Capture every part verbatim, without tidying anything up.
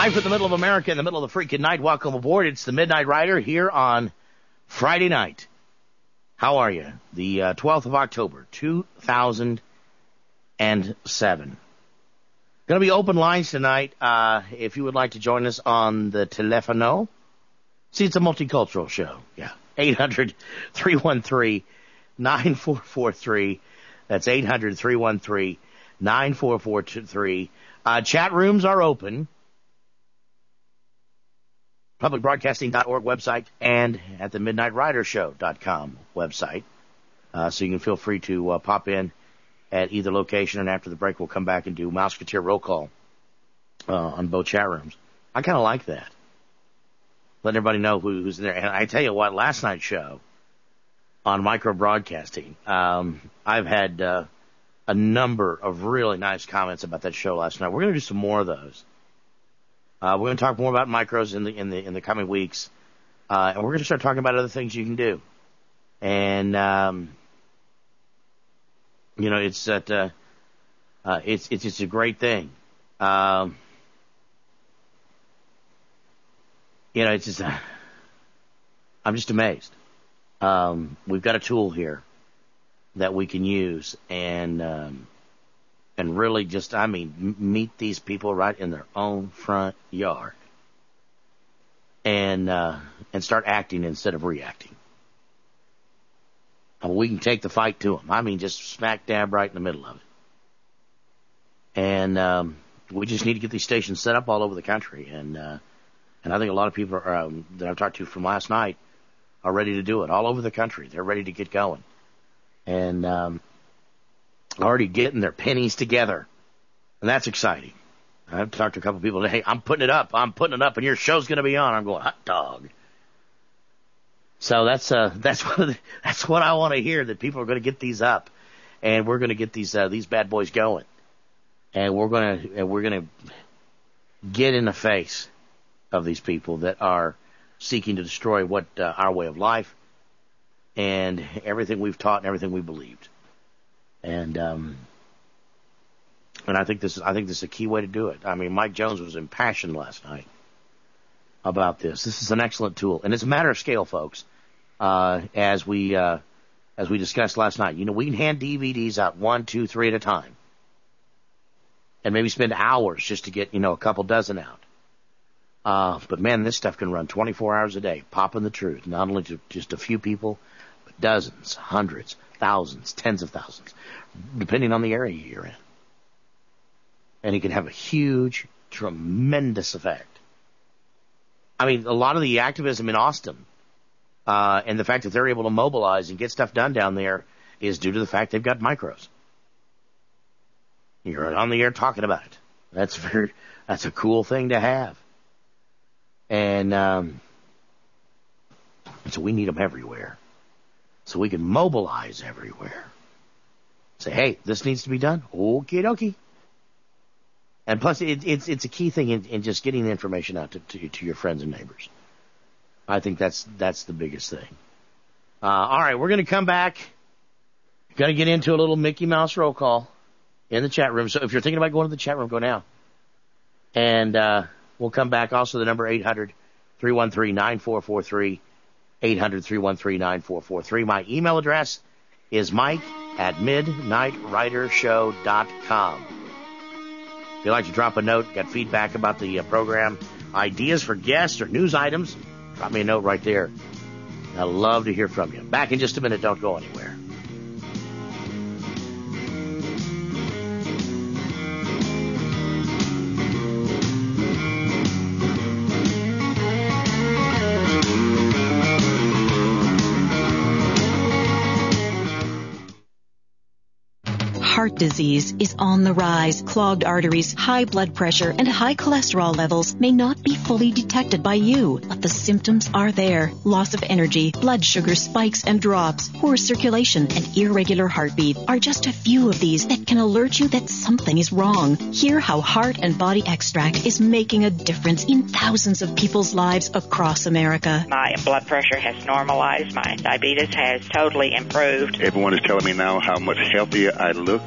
Live in the middle of America, in the middle of the freaking night. Welcome aboard. It's the Midnight Rider here on Friday night. How are you? The uh, twelfth of October, two thousand seven. Going to be open lines tonight. Uh, if you would like to join us on the telefono. See, it's a multicultural show. Yeah. eight hundred, three one three, nine four four three. That's eight hundred, three one three, nine four four three. Uh, chat rooms are open. public broadcasting dot org website and at the midnight rider show dot com website. Uh, so you can feel free to uh, pop in at either location, and after the break we'll come back and do Mouseketeer roll call uh, on both chat rooms. I kind of like that. Letting everybody know who, who's there. And I tell you what, last night's show on micro broadcasting, um, I've had uh, a number of really nice comments about that show last night. We're going to do some more of those. Uh, we're going to talk more about micros in the in the in the coming weeks, uh, and we're going to start talking about other things you can do. And um, you know, it's that uh, uh, it's it's it's a great thing. Um, you know, it's just uh, I'm just amazed. Um, we've got a tool here that we can use, and um, and really just, I mean, m- meet these people right in their own front yard, and uh, and start acting instead of reacting. I mean, we can take the fight to them. I mean, just smack dab right in the middle of it. And um, we just need to get these stations set up all over the country, and uh, and I think a lot of people are, um, that I've talked to from last night are ready to do it all over the country. They're ready to get going, and um, already getting their pennies together, and that's exciting. I've talked to a couple of people. Hey, I'm putting it up. I'm putting it up, and your show's going to be on. I'm going, hot dog. So that's uh that's what that's what I want to hear. That people are going to get these up, and we're going to get these uh, these bad boys going, and we're going to and we're going to get in the face of these people that are seeking to destroy what uh, our way of life and everything we've taught and everything we believed. And um, and I think this is I think this is a key way to do it. I mean, Mike Jones was impassioned last night about this. This is an excellent tool, and it's a matter of scale, folks. Uh, as we uh, as we discussed last night, you know, we can hand D V Ds out one, two, three at a time, and maybe spend hours just to get, you know, a couple dozen out. Uh, but man, this stuff can run twenty-four hours a day, popping the truth, not only to just a few people, but dozens, hundreds, thousands, tens of thousands, depending on the area you're in. And it can have a huge, tremendous effect. I mean, a lot of the activism in Austin uh, and the fact that they're able to mobilize and get stuff done down there is due to the fact they've got micros. You're on the air talking about it. That's very, that's a cool thing to have. And um, so we need them everywhere. So we can mobilize everywhere. Say, hey, this needs to be done. Okie dokie. And plus, it, it's it's a key thing in, in just getting the information out to, to to your friends and neighbors. I think that's that's the biggest thing. Uh, all right, we're going to come back. Going to get into a little Mickey Mouse roll call in the chat room. So if you're thinking about going to the chat room, go now. And uh, we'll come back. Also, the number eight hundred, three one three, nine four four three, eight hundred, three one three, nine four four three. My email address is mike at midnight rider show dot com. If you'd like to drop a note, got feedback about the uh, program, ideas for guests or news items, drop me a note right there. I'd love to hear from you. Back in just a minute. Don't go anywhere. Heart disease is on the rise. Clogged arteries, high blood pressure, and high cholesterol levels may not be fully detected by you, but the symptoms are there. Loss of energy, blood sugar spikes and drops, poor circulation, and irregular heartbeat are just a few of these that can alert you that something is wrong. Hear how Heart and Body Extract is making a difference in thousands of people's lives across America. My blood pressure has normalized. My diabetes has totally improved. Everyone is telling me now how much healthier I look.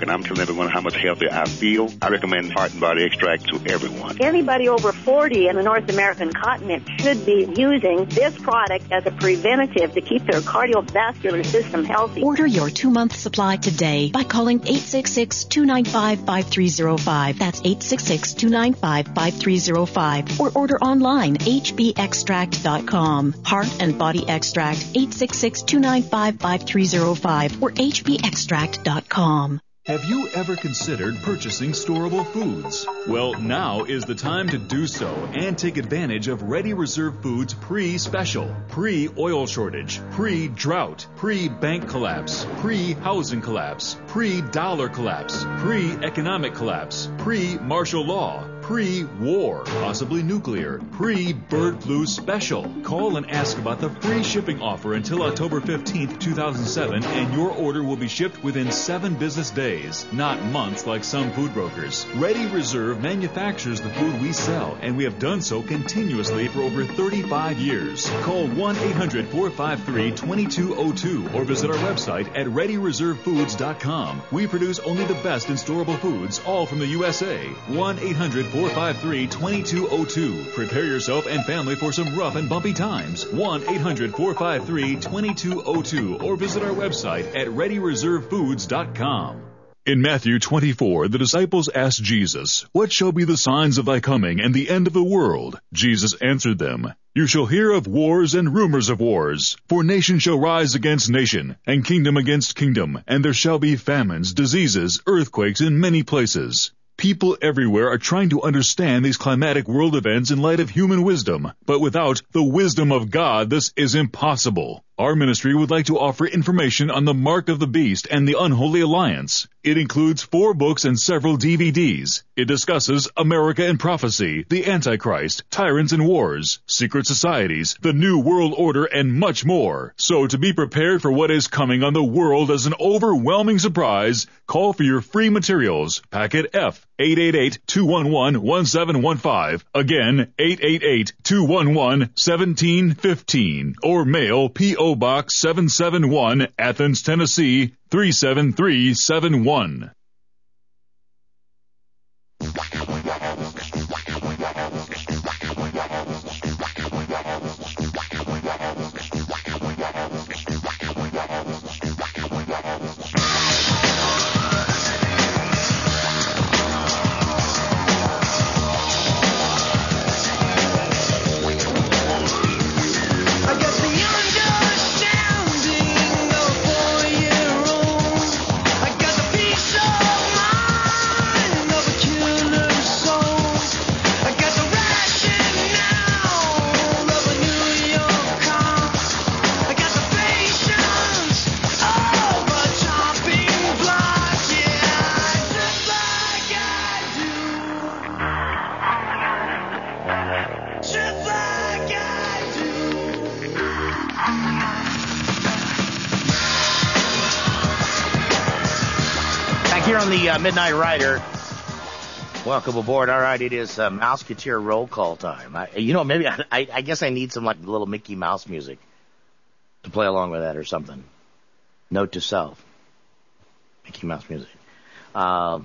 talk, and I'm telling everyone how much healthier I feel. I recommend Heart and Body Extract to everyone. Anybody over forty in the North American continent should be using this product as a preventative to keep their cardiovascular system healthy. Order your two-month supply today by calling eight six six, two nine five, five three zero five. That's eight six six, two nine five, five three zero five. Or order online, h b extract dot com. Heart and Body Extract, eight six six, two nine five, five three zero five or h b extract dot com. Have you ever considered purchasing storable foods? Well, now is the time to do so and take advantage of Ready Reserve Foods pre-special, pre-oil shortage, pre-drought, pre-bank collapse, pre-housing collapse, pre-dollar collapse, pre-economic collapse, pre-martial law, pre-war, possibly nuclear, pre-bird flu special. Call and ask about the free shipping offer until October fifteenth, two thousand seven, and your order will be shipped within seven business days, not months like some food brokers. Ready Reserve manufactures the food we sell, and we have done so continuously for over thirty-five years. Call one eight hundred, four five three, two two zero two or visit our website at ready reserve foods dot com. We produce only the best in storable foods, all from the U S A. one eight hundred, four five three, two two zero two. Prepare yourself and family for some rough and bumpy times. one eight hundred, four five three, two two zero two or visit our website at ready reserve foods dot com. In Matthew twenty-four, the disciples asked Jesus, "What shall be the signs of thy coming and the end of the world?" Jesus answered them, "You shall hear of wars and rumors of wars. For nation shall rise against nation, and kingdom against kingdom, and there shall be famines, diseases, earthquakes in many places." People everywhere are trying to understand these climatic world events in light of human wisdom, but without the wisdom of God, this is impossible. Our ministry would like to offer information on the Mark of the Beast and the Unholy Alliance. It includes four books and several D V Ds. It discusses America and Prophecy, the Antichrist, Tyrants and Wars, Secret Societies, the New World Order, and much more. So to be prepared for what is coming on the world as an overwhelming surprise, call for your free materials. Packet F, eight eight eight, two one one, one seven one five. Again, eight eight eight, two one one, one seven one five. Or mail P O Box seven seven one, Athens, Tennessee, three seven three seven one. The uh, Midnight Rider. Welcome aboard. All right, it is uh, Mouseketeer roll call time. I, you know, maybe I, I, I guess I need some like little Mickey Mouse music to play along with that or something. Note to self: Mickey Mouse music. Um,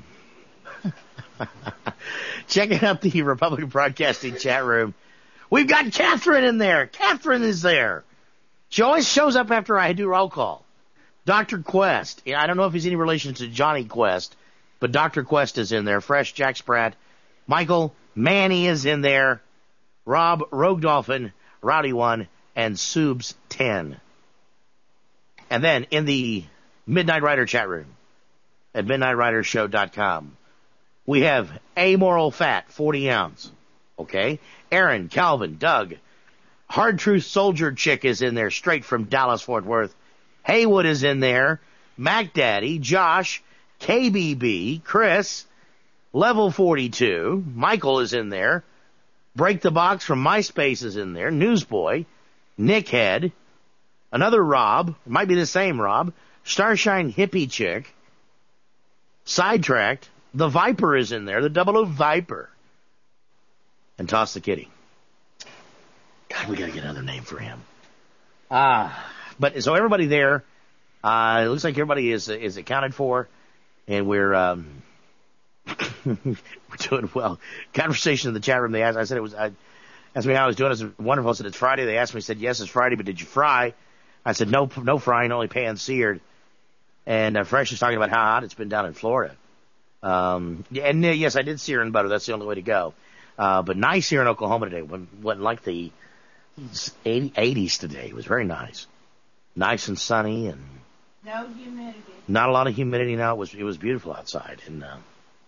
checking out the Republican Broadcasting chat room. We've got Catherine in there. Catherine is there. She always shows up after I do roll call. Doctor Quest. I don't know if he's any relation to Johnny Quest, but Doctor Quest is in there. Fresh Jack Spratt. Michael Manny is in there. Rob Rogue Dolphin, Rowdy One, and Subs ten. And then in the Midnight Rider chat room at midnight rider show dot com, we have Amoral Fat, forty ounce. Okay? Aaron, Calvin, Doug. Hard Truth Soldier Chick is in there, straight from Dallas, Fort Worth. Haywood is in there, Mac Daddy, Josh, K B B, Chris, Level forty-two, Michael is in there, Break the Box from MySpace is in there, Newsboy, Nick Head, another Rob, might be the same Rob, Starshine Hippie Chick, Sidetracked, the Viper is in there, the Double O Viper, and Toss the Kitty. God, we gotta get another name for him. Ah... But so everybody there, uh, it looks like everybody is is accounted for. and we're um, we're doing well. Conversation in the chat room. They asked. I said it was. I asked me how I was doing. I said wonderful. I said it's Friday. They asked me. I said yes, it's Friday. But did you fry? I said no, no frying, only pan seared. And uh, Fresh is talking about how hot it's been down in Florida. Um, and uh, yes, I did sear and butter. That's the only way to go. Uh, but nice here in Oklahoma today. Wasn't, wasn't like the eighties today. It was very nice, nice and sunny, and no humidity. Not a lot of humidity now. It was it was beautiful outside, and uh,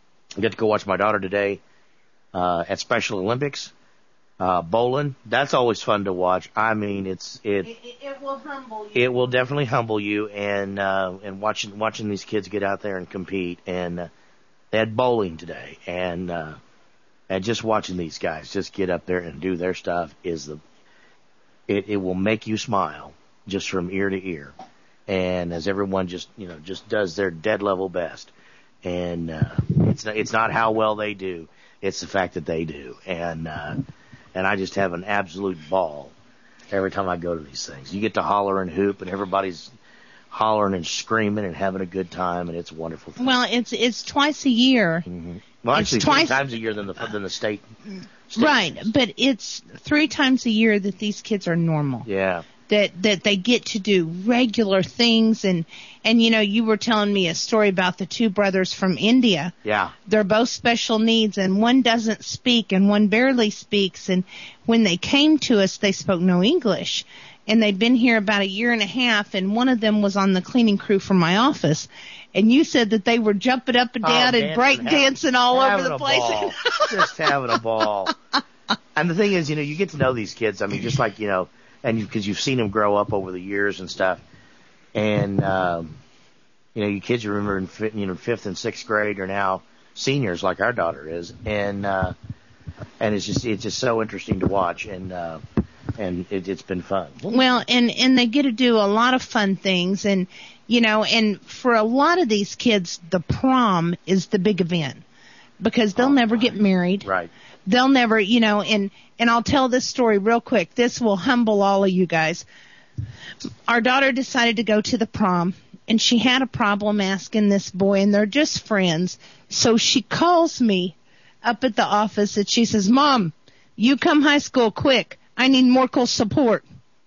I get to go watch my daughter today uh, at Special Olympics. Uh, bowling, that's always fun to watch. I mean, it's it. It, it, it will humble you. It will definitely humble you, and uh, and watching watching these kids get out there and compete, and uh, they had bowling today, and uh, and just watching these guys just get up there and do their stuff is the. It it will make you smile just from ear to ear, and as everyone just you know just does their dead level best, and uh, it's not, it's not how well they do, it's the fact that they do, and. Uh, And I just have an absolute ball every time I go to these things. You get to holler and hoop, and everybody's hollering and screaming and having a good time, and it's a wonderful thing. Well, it's it's twice a year. Mm-hmm. Well, actually, it's twice, three times a year than the than the state. state right, games. But it's three times a year that these kids are normal. Yeah. That that they get to do regular things, and and you know you were telling me a story about the two brothers from India. Yeah. They're both special needs, and one doesn't speak and one barely speaks, and when they came to us they spoke no English, and they'd been here about a year and a half, and one of them was on the cleaning crew for my office, and you said that they were jumping up and down oh, and break dancing all over the place. Ball. Just having a ball. And the thing is, you know, you get to know these kids. I mean, just like, you know, and because you, you've seen them grow up over the years and stuff, and um, you know, you kids you remember in you know fifth and sixth grade are now seniors, like our daughter is, and uh, and it's just it's just so interesting to watch, and uh, and it, it's been fun. Well, and and they get to do a lot of fun things, and you know, and for a lot of these kids, the prom is the big event because they'll oh, never right. get married, right? They'll never, you know, and. And I'll tell this story real quick. This will humble all of you guys. Our daughter decided to go to the prom, and she had a problem asking this boy, and they're just friends. So she calls me up at the office, and she says, Mom, you come high school quick. I need Morkel support.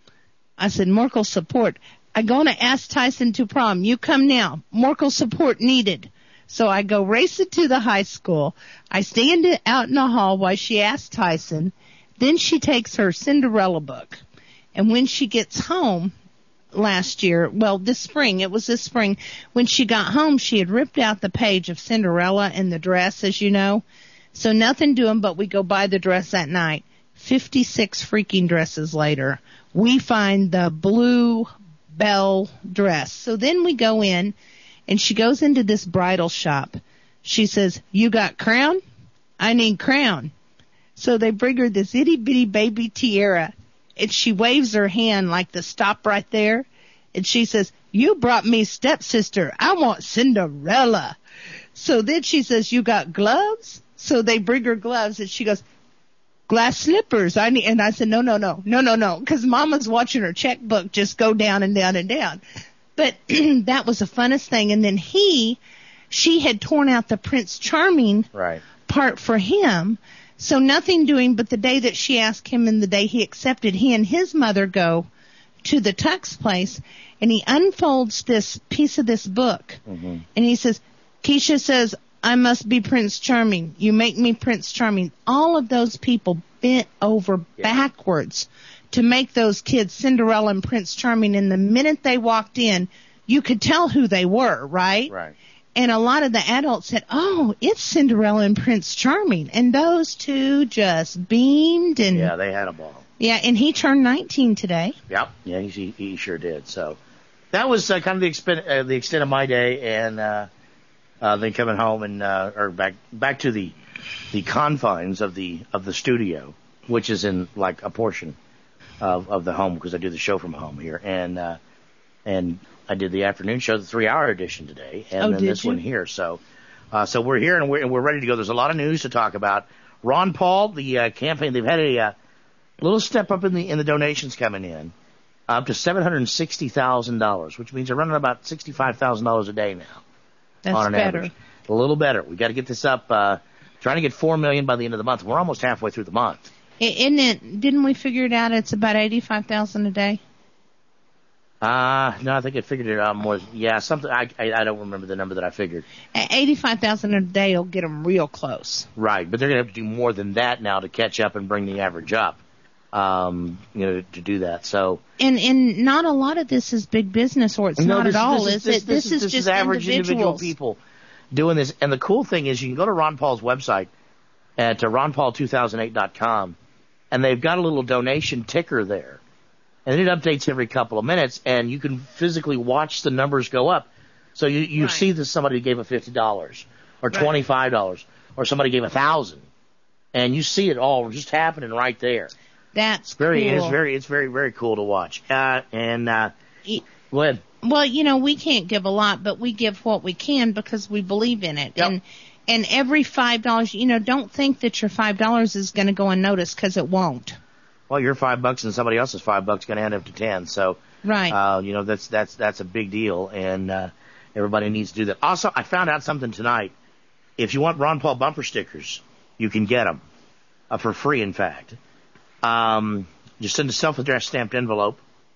I said, Morkel support? I'm going to ask Tyson to prom. You come now. Morkel support needed. So I go racing to the high school. I stand out in the hall while she asks Tyson. Then she takes her Cinderella book, and when she gets home last year, well, this spring, it was this spring, when she got home, she had ripped out the page of Cinderella and the dress, as you know. So nothing doing but we go buy the dress that night. fifty-six freaking dresses later, we find the blue bell dress. So then we go in, and she goes into this bridal shop. She says, you got crown? I need crown. So they bring her this itty-bitty baby tiara, and she waves her hand like the stop right there, and she says, you brought me stepsister. I want Cinderella. So then she says, you got gloves? So they bring her gloves, and she goes, glass slippers. I need, and I said, no, no, no, no, no, no, because Mama's watching her checkbook just go down and down and down. But that was the funnest thing. And then he, she had torn out the Prince Charming right. part for him. So nothing doing, but the day that she asked him and the day he accepted, he and his mother go to the Tux place, and he unfolds this piece of this book, mm-hmm. and he says, Keisha says, I must be Prince Charming. You make me Prince Charming. All of those people bent over yeah. backwards to make those kids Cinderella and Prince Charming, and the minute they walked in, you could tell who they were, right? Right. And a lot of the adults said, oh, it's Cinderella and Prince Charming. And those two just beamed. And yeah, they had a ball. Yeah, and he turned nineteen today. Yep. Yeah, he, he sure did. So that was uh, kind of the extent, uh, the extent of my day. And uh, uh, then coming home and uh, or back back to the the confines of the of the studio, which is in like a portion of, of the home because I do the show from home here. And uh, and I did the afternoon show, the three-hour edition today, and oh, then this you? one here. So, uh, so we're here and we're, and we're ready to go. There's a lot of news to talk about. Ron Paul, the uh, campaign, they've had a uh, little step up in the in the donations coming in, up to seven hundred sixty thousand dollars, which means they're running about sixty-five thousand dollars a day now. That's on an better. average. A little better. We got to get this up. Uh, trying to get four million by the end of the month. We're almost halfway through the month. Isn't it? Didn't we figure it out? It's about eighty-five thousand a day. Uh, no, I think I figured it out more. Yeah, something. I, I I don't remember the number that I figured. eighty-five thousand a day will get them real close. Right, but they're going to have to do more than that now to catch up and bring the average up. Um, you know, to do that. So. And and not a lot of this is big business, or it's no, not this, at all, this, is this, it? This, This, is, is this just is average individual people doing this. And the cool thing is, you can go to Ron Paul's website at uh, ron paul two thousand eight dot com, and they've got a little donation ticker there. And it updates every couple of minutes, and you can physically watch the numbers go up. So you, you right. see that somebody gave a fifty dollars or twenty-five dollars right. or somebody gave a thousand dollars. And you see it all just happening right there. That's very, cool. It's very, it's very, very cool to watch. Uh, and, uh, go ahead. Well, you know, we can't give a lot, but we give what we can because we believe in it. Yep. And, and every five dollars, you know, don't think that your five dollars is going to go unnoticed, because it won't. Well, your five bucks and somebody else's five bucks going to add up to ten. So, right. Uh, you know, that's, that's, that's a big deal. And, uh, everybody needs to do that. Also, I found out something tonight. If you want Ron Paul bumper stickers, you can get them, uh, for free, in fact. Um, just send a self-addressed stamped envelope,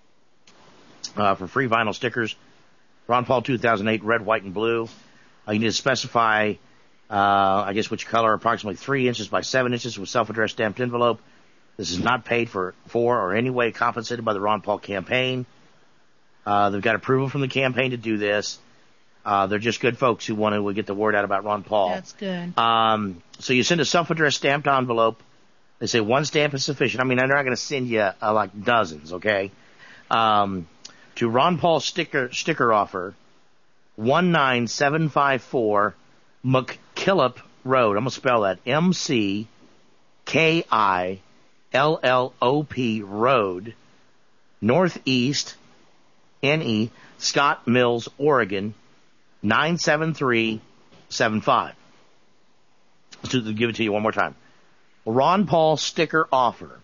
uh, for free vinyl stickers. Ron Paul two thousand eight, red, white, and blue. Uh, you need to specify, uh, I guess which color, approximately three inches by seven inches with self-addressed stamped envelope. This is not paid for, for or any way compensated by the Ron Paul campaign. Uh, they've got approval from the campaign to do this. Uh, they're just good folks who want to get the word out about Ron Paul. That's good. Um, so you send a self-addressed stamped envelope. They say one stamp is sufficient. I mean, they're not going to send you uh, like dozens, okay? Um, to Ron Paul sticker sticker offer, one nine seven five four McKillop Road. I'm going to spell that M C K I L L O P Road, Northeast, N E, Scott Mills, Oregon, nine seven three seven five. Let's do, give it to you one more time. Ron Paul sticker offer,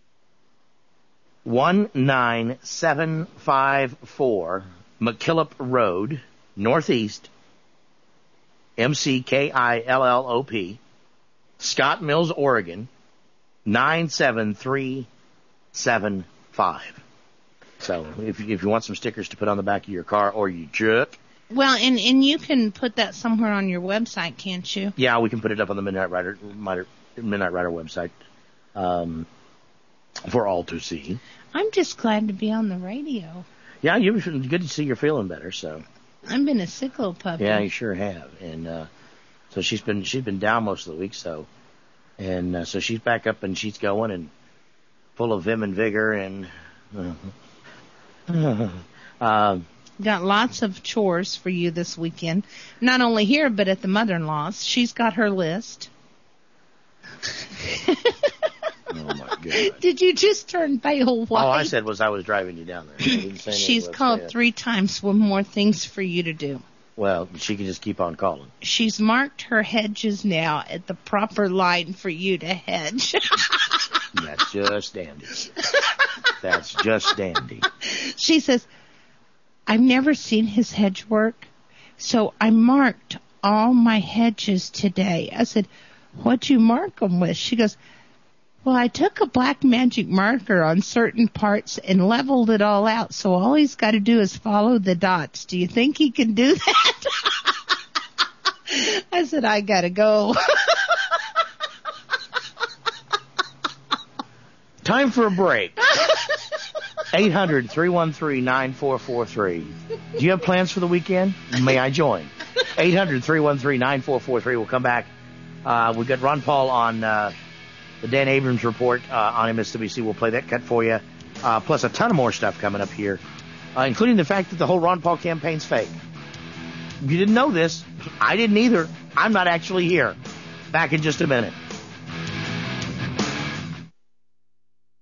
one nine seven five four McKillop Road, Northeast, M C K I L L O P, Scott Mills, Oregon, nine seven three seven five. So if, if you want some stickers to put on the back of your car, or you jerk. Well, and, and you can put that somewhere on your website, can't you? Yeah, we can put it up on the Midnight Rider, Midnight Rider website, um, for all to see. I'm just glad to be on the radio. Yeah, you've been good to see you're feeling better. So I've been a sick little puppy. yeah, you sure have. And uh, so she's been she's been down most of the week. So and uh, so she's back up and she's going and full of vim and vigor and. Uh, uh, Got lots of chores for you this weekend. Not only here, but at the mother-in-law's. She's got her list. Oh, my God. Did you just turn pale white? All I said was I was driving you down there. I didn't say She's anything called else. three times with more things for you to do. Well, she can just keep on calling. She's marked her hedges now at the proper line for you to hedge. That's just dandy. That's just dandy. She says, I've never seen his hedge work, so I marked all my hedges today. I said, what'd you mark them with? She goes, well, I took a black magic marker on certain parts and leveled it all out, so all he's got to do is follow the dots. Do you think he can do that? I said, I got to go. Time for a break. eight hundred, three one three, nine four four three. Do you have plans for the weekend? May I join? eight hundred, three one three, nine four four three. We'll come back. Uh, we've got Ron Paul on uh, the Dan Abrams Report uh, on M S W C. We'll play that cut for you. Uh, plus a ton of more stuff coming up here, uh, including the fact that the whole Ron Paul campaign's fake. You didn't know this. I didn't either. I'm not actually here. Back in just a minute.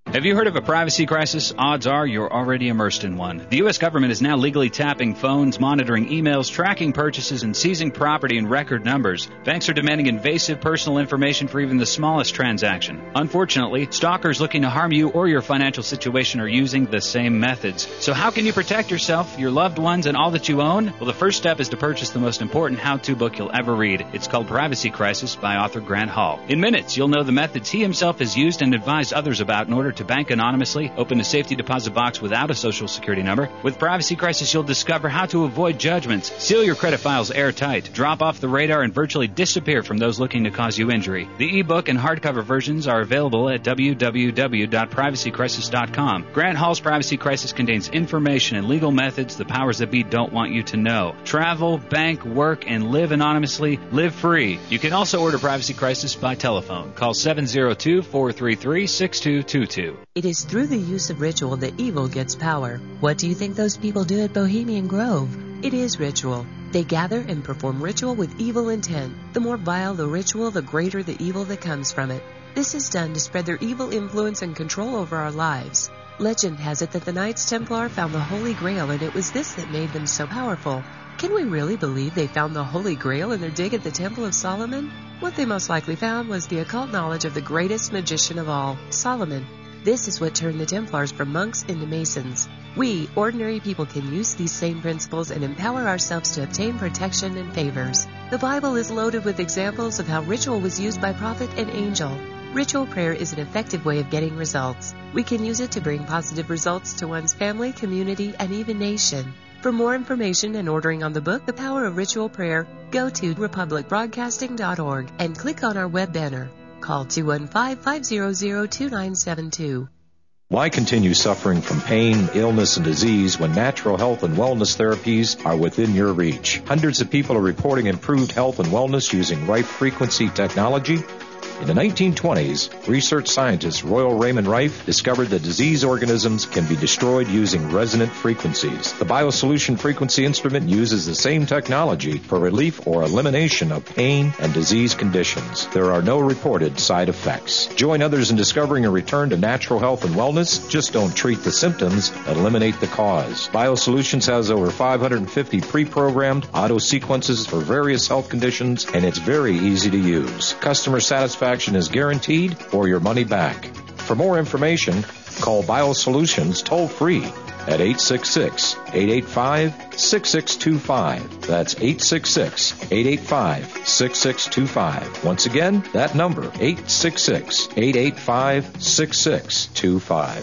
Have you heard of a privacy crisis? Odds are you're already immersed in one. The U S government is now legally tapping phones, monitoring emails, tracking purchases, and seizing property in record numbers. Banks are demanding invasive personal information for even the smallest transaction. Unfortunately, stalkers looking to harm you or your financial situation are using the same methods. So how can you protect yourself, your loved ones, and all that you own? Well, the first step is to purchase the most important how-to book you'll ever read. It's called Privacy Crisis by author Grant Hall. In minutes, you'll know the methods he himself has used and advised others about in order to bank anonymously, open a safety deposit box without a social security number. With Privacy Crisis, you'll discover how to avoid judgments, seal your credit files airtight, drop off the radar, and virtually disappear from those looking to cause you injury. The ebook and hardcover versions are available at w w w dot privacy crisis dot com. Grant Hall's Privacy Crisis contains information and legal methods the powers that be don't want you to know. Travel, bank, work, and live anonymously. Live free. You can also order Privacy Crisis by telephone. Call seven zero two, four three three, six two two two. It is through the use of ritual that evil gets power. What do you think those people do at Bohemian Grove? It is ritual. They gather and perform ritual with evil intent. The more vile the ritual, the greater the evil that comes from it. This is done to spread their evil influence and control over our lives. Legend has it that the Knights Templar found the Holy Grail, and it was this that made them so powerful. Can we really believe they found the Holy Grail in their dig at the Temple of Solomon? What they most likely found was the occult knowledge of the greatest magician of all, Solomon. This is what turned the Templars from monks into Masons. We, ordinary people, can use these same principles and empower ourselves to obtain protection and favors. The Bible is loaded with examples of how ritual was used by prophet and angel. Ritual prayer is an effective way of getting results. We can use it to bring positive results to one's family, community, and even nation. For more information and ordering on the book, The Power of Ritual Prayer, go to republic broadcasting dot org and click on our web banner. Call two one five, five zero zero, two nine seven two. Why continue suffering from pain, illness, and disease when natural health and wellness therapies are within your reach? Hundreds of people are reporting improved health and wellness using Rife Frequency technology. In the nineteen twenties, research scientist Royal Raymond Rife discovered that disease organisms can be destroyed using resonant frequencies. The BioSolution frequency instrument uses the same technology for relief or elimination of pain and disease conditions. There are no reported side effects. Join others in discovering a return to natural health and wellness. Just don't treat the symptoms, eliminate the cause. BioSolutions has over five hundred fifty pre-programmed auto sequences for various health conditions, and it's very easy to use. Customer satisfaction is guaranteed or your money back. For more information, call BioSolutions toll-free at eight six six, eight eight five, six six two five. That's eight six six, eight eight five, six six two five. Once again, that number, eight six six, eight eight five, six six two five.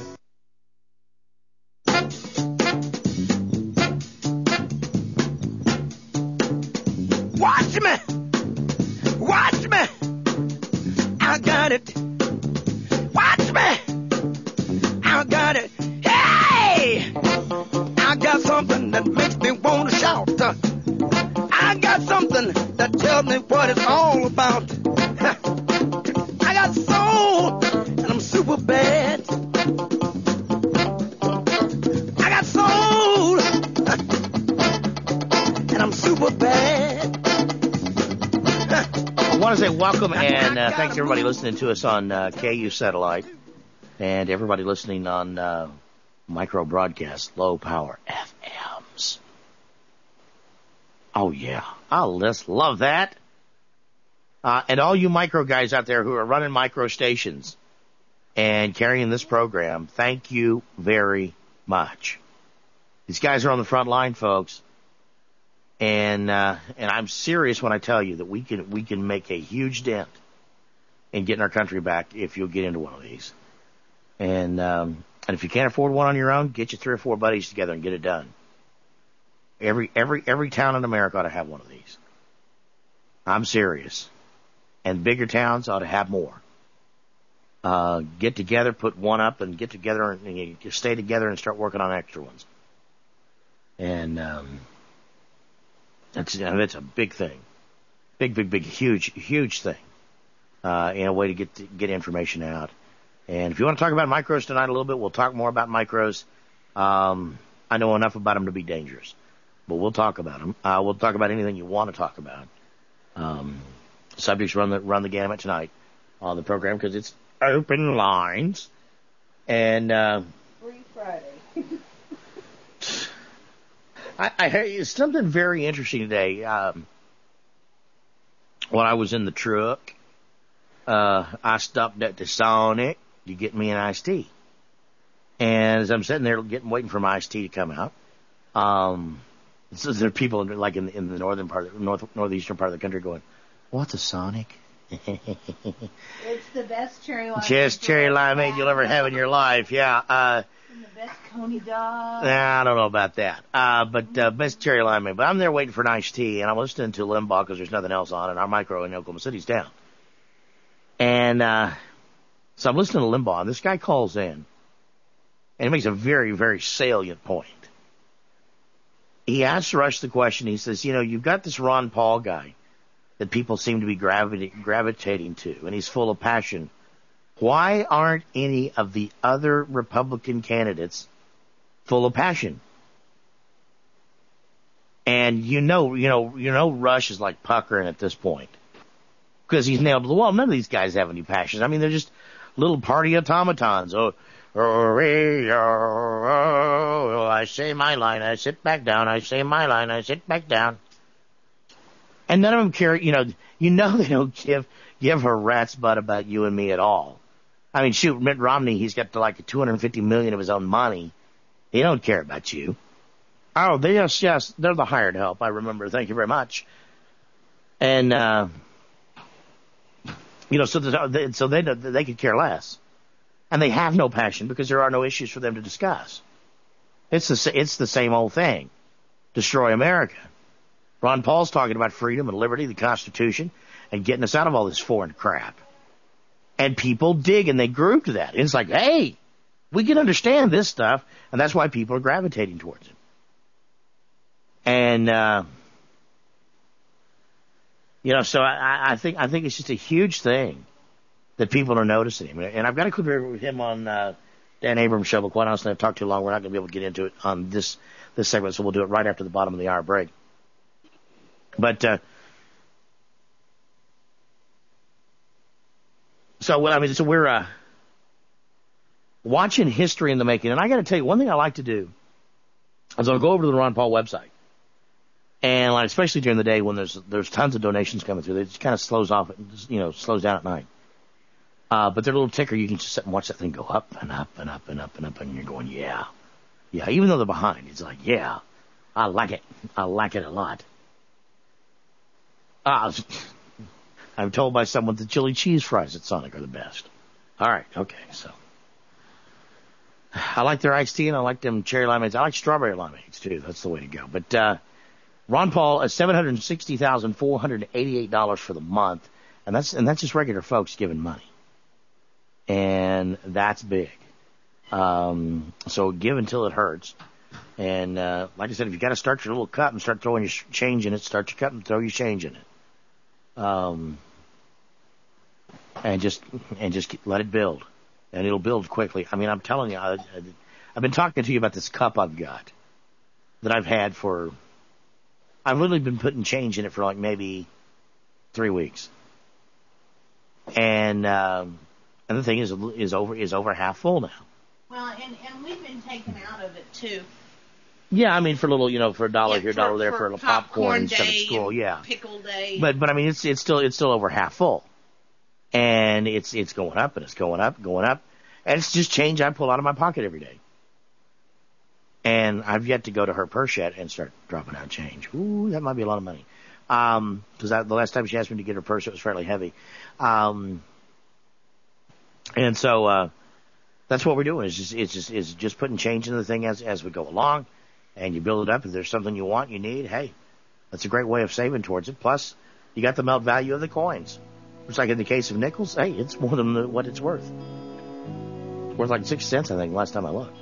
Watch me! Watch me! I got it. Watch me. I got it. Hey! I got something that makes me want to shout. I got something that tells me what it's all about. I got soul, and I'm super bad. I got soul, and I'm super bad. I want to say welcome and uh, thanks to everybody listening to us on uh, K U Satellite and everybody listening on uh, micro broadcast, low power F Ms. Oh, yeah. I just love that. Uh, and all you micro guys out there who are running micro stations and carrying this program, thank you very much. These guys are on the front line, folks. And, uh, and I'm serious when I tell you that we can, we can make a huge dent in getting our country back if you'll get into one of these. And, um, and if you can't afford one on your own, get your three or four buddies together and get it done. Every, every, every town in America ought to have one of these. I'm serious. And bigger towns ought to have more. Uh, get together, put one up and get together and, and you stay together and start working on extra ones. And, um, That's, that's a big thing. Big, big, big, huge, huge thing. Uh, in a way to get, to get information out. And if you want to talk about micros tonight a little bit, we'll talk more about micros. Um, I know enough about them to be dangerous, but we'll talk about them. Uh, we'll talk about anything you want to talk about. Um, subjects run the, run the gamut tonight on the program because it's open lines. And uh, Free Friday. I, I heard something very interesting today. Um, when I was in the truck, uh, I stopped at the Sonic to get me an iced tea. And as I'm sitting there getting waiting for my iced tea to come out, um, so there are people in, like in, in the northern part, of, north northeastern part of the country, going, "What's a Sonic?" It's the best cherry limeade. Just cherry limeade you'll ever have in your life. Yeah. Uh, and the best Coney dog. Nah, I don't know about that. Uh, but uh, best cherry limeade. But I'm there waiting for an iced tea, and I'm listening to Limbaugh because there's nothing else on, and our micro in Oklahoma City's down. And uh, so I'm listening to Limbaugh, and this guy calls in, and he makes a very, very salient point. He asks Rush the question. He says, you know, you've got this Ron Paul guy that people seem to be gravita- gravitating to, and he's full of passion. Why aren't any of the other Republican candidates full of passion? And you know, you know, you know, Rush is like puckering at this point because he's nailed to the wall. None of these guys have any passion. I mean, they're just little party automatons. Oh, oh, oh, oh, I say my line, I sit back down. I say my line, I sit back down. And none of them care. You know, you know they don't give give a rat's butt about you and me at all. I mean, shoot, Mitt Romney, he's got like two hundred fifty million dollars of his own money. He don't care about you. Oh, they just, yes, they're the hired help. I remember. Thank you very much. And, uh, you know, so, they, so they, they could care less. And they have no passion because there are no issues for them to discuss. It's the, it's the same old thing. Destroy America. Ron Paul's talking about freedom and liberty, the Constitution, and getting us out of all this foreign crap. And people dig and they groove to that. It's like, hey, we can understand this stuff, and that's why people are gravitating towards it. And, uh, you know, so I, I think I think it's just a huge thing that people are noticing. And I've got a clip here with him on uh, Dan Abrams' show, but quite honestly, I've talked too long. We're not going to be able to get into it on this this segment, so we'll do it right after the bottom of the hour break. But, uh, so, well, I mean, so we're, uh, watching history in the making. And I got to tell you, one thing I like to do is I'll go over to the Ron Paul website. And like, especially during the day when there's, there's tons of donations coming through, it just kind of slows off, you know, slows down at night. Uh, but their little ticker, you can just sit and watch that thing go up and up and up and up and up. And you're going, yeah, yeah, even though they're behind, it's like, yeah, I like it. I like it a lot. Uh, I'm told by someone the chili cheese fries at Sonic are the best. All right. Okay. So I like their iced tea and I like them cherry limeades. I like strawberry limeades too. That's the way to go. But, uh, Ron Paul is seven hundred sixty thousand four hundred eighty-eight dollars for the month. And that's, and that's just regular folks giving money. And that's big. Um, so give until it hurts. And, uh, like I said, if you got to start your little cup and start throwing your change in it, start your cup and throw your change in it. Um, and just, and just let it build. And it'll build quickly. I mean, I'm telling you, I, I've been talking to you about this cup I've got that I've had for, I've literally been putting change in it for like maybe three weeks. And, um, and the thing is, is over, is over half full now. Well, and, and we've been taken out of it too. Yeah, I mean, for a little, you know, for a dollar yeah, here, for, dollar there, for, for a little popcorn, popcorn and stuff at day school, yeah. Pickle day. But, but I mean, it's, it's still, it's still over half full. And it's, it's going up and it's going up, going up. And it's just change I pull out of my pocket every day. And I've yet to go to her purse yet and start dropping out change. Ooh, that might be a lot of money. Um, cause I, the last time she asked me to get her purse, it was fairly heavy. Um, and so, uh, that's what we're doing is just, it's just, is just putting change in the thing as, as we go along. And you build it up. If there's something you want, you need, hey, that's a great way of saving towards it. Plus, you got the melt value of the coins. It's like in the case of nickels, hey, it's more than the, what it's worth. It's worth like six cents, I think, last time I looked.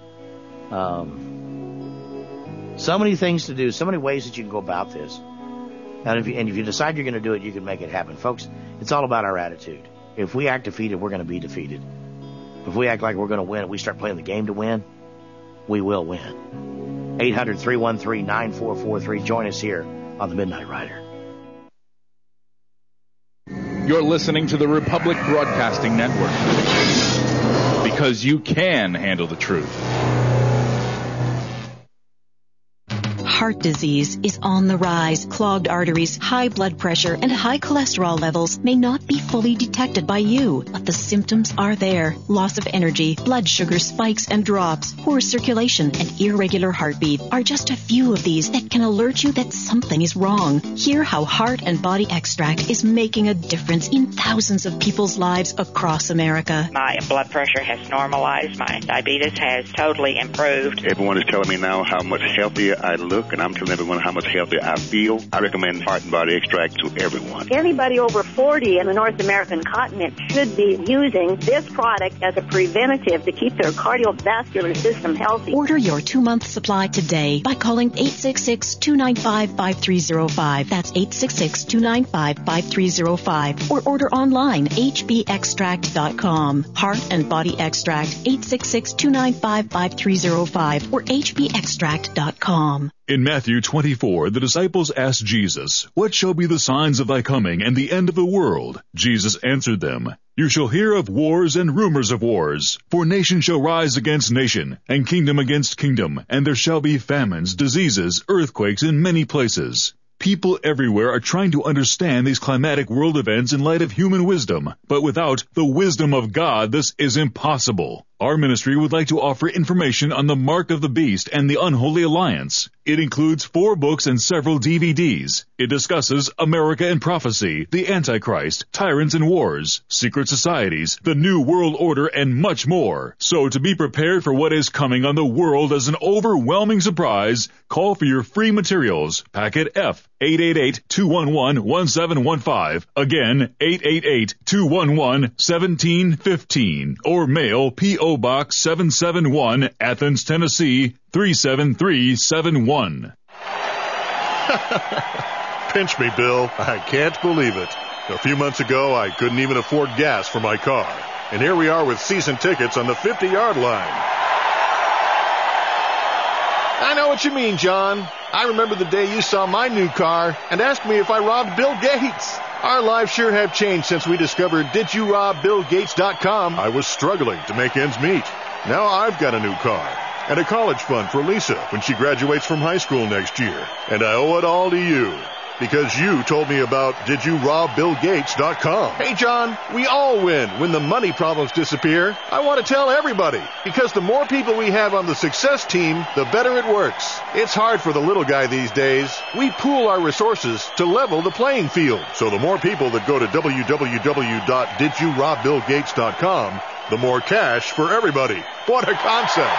Um, so many things to do, so many ways that you can go about this. And if you, and if you decide you're going to do it, you can make it happen. Folks, it's all about our attitude. If we act defeated, we're going to be defeated. If we act like we're going to win and we start playing the game to win, we will win. eight hundred, three one three, nine four four three. Join us here on the Midnight Rider. You're listening to the Republic Broadcasting Network. because you can handle the truth. Heart disease is on the rise. Clogged arteries, high blood pressure, and high cholesterol levels may not be fully detected by you, but the symptoms are there. Loss of energy, blood sugar spikes and drops, poor circulation, and irregular heartbeat are just a few of these that can alert you that something is wrong. Hear how Heart and Body Extract is making a difference in thousands of people's lives across America. My blood pressure has normalized. My diabetes has totally improved. Everyone is telling me now how much healthier I look, and I'm telling everyone how much healthier I feel. I recommend Heart and Body Extract to everyone. Anybody over forty in the North American continent should be using this product as a preventative to keep their cardiovascular system healthy. Order your two-month supply today by calling eight six six, two nine five, five three zero five. That's eight six six, two nine five, five three zero five. Or order online, h b extract dot com. Heart and Body Extract, eight six six, two nine five, five three zero five or h b extract dot com. In Matthew twenty-four, the disciples asked Jesus, "What shall be the signs of thy coming and the end of the world?" Jesus answered them, "You shall hear of wars and rumors of wars. For nation shall rise against nation, and kingdom against kingdom, and there shall be famines, diseases, earthquakes in many places." People everywhere are trying to understand these climatic world events in light of human wisdom, but without the wisdom of God, this is impossible. Our ministry would like to offer information on the Mark of the Beast and the Unholy Alliance. It includes four books and several D V Ds. It discusses America and Prophecy, the Antichrist, Tyrants and Wars, Secret Societies, the New World Order, and much more. So to be prepared for what is coming on the world as an overwhelming surprise, call for your free materials. Packet F, eight eight eight, two one one, one seven one five. Again, eight eight eight, two one one, one seven one five. Or mail P O Box seven seven one, Athens, Tennessee, three seven three seven one. Pinch me, Bill. I can't believe it. A few months ago, I couldn't even afford gas for my car. And here we are with season tickets on the fifty-yard line. I know what you mean, John. I remember the day you saw my new car and asked me if I robbed Bill Gates. Our lives sure have changed since we discovered did you rob bill gates dot com. I was struggling to make ends meet. Now I've got a new car and a college fund for Lisa when she graduates from high school next year. And I owe it all to you because you told me about did you rob bill gates dot com. Hey, John, we all win when the money problems disappear. I want to tell everybody because the more people we have on the success team, the better it works. It's hard for the little guy these days. We pool our resources to level the playing field. So the more people that go to w w w dot did you rob bill gates dot com, the more cash for everybody. What a concept.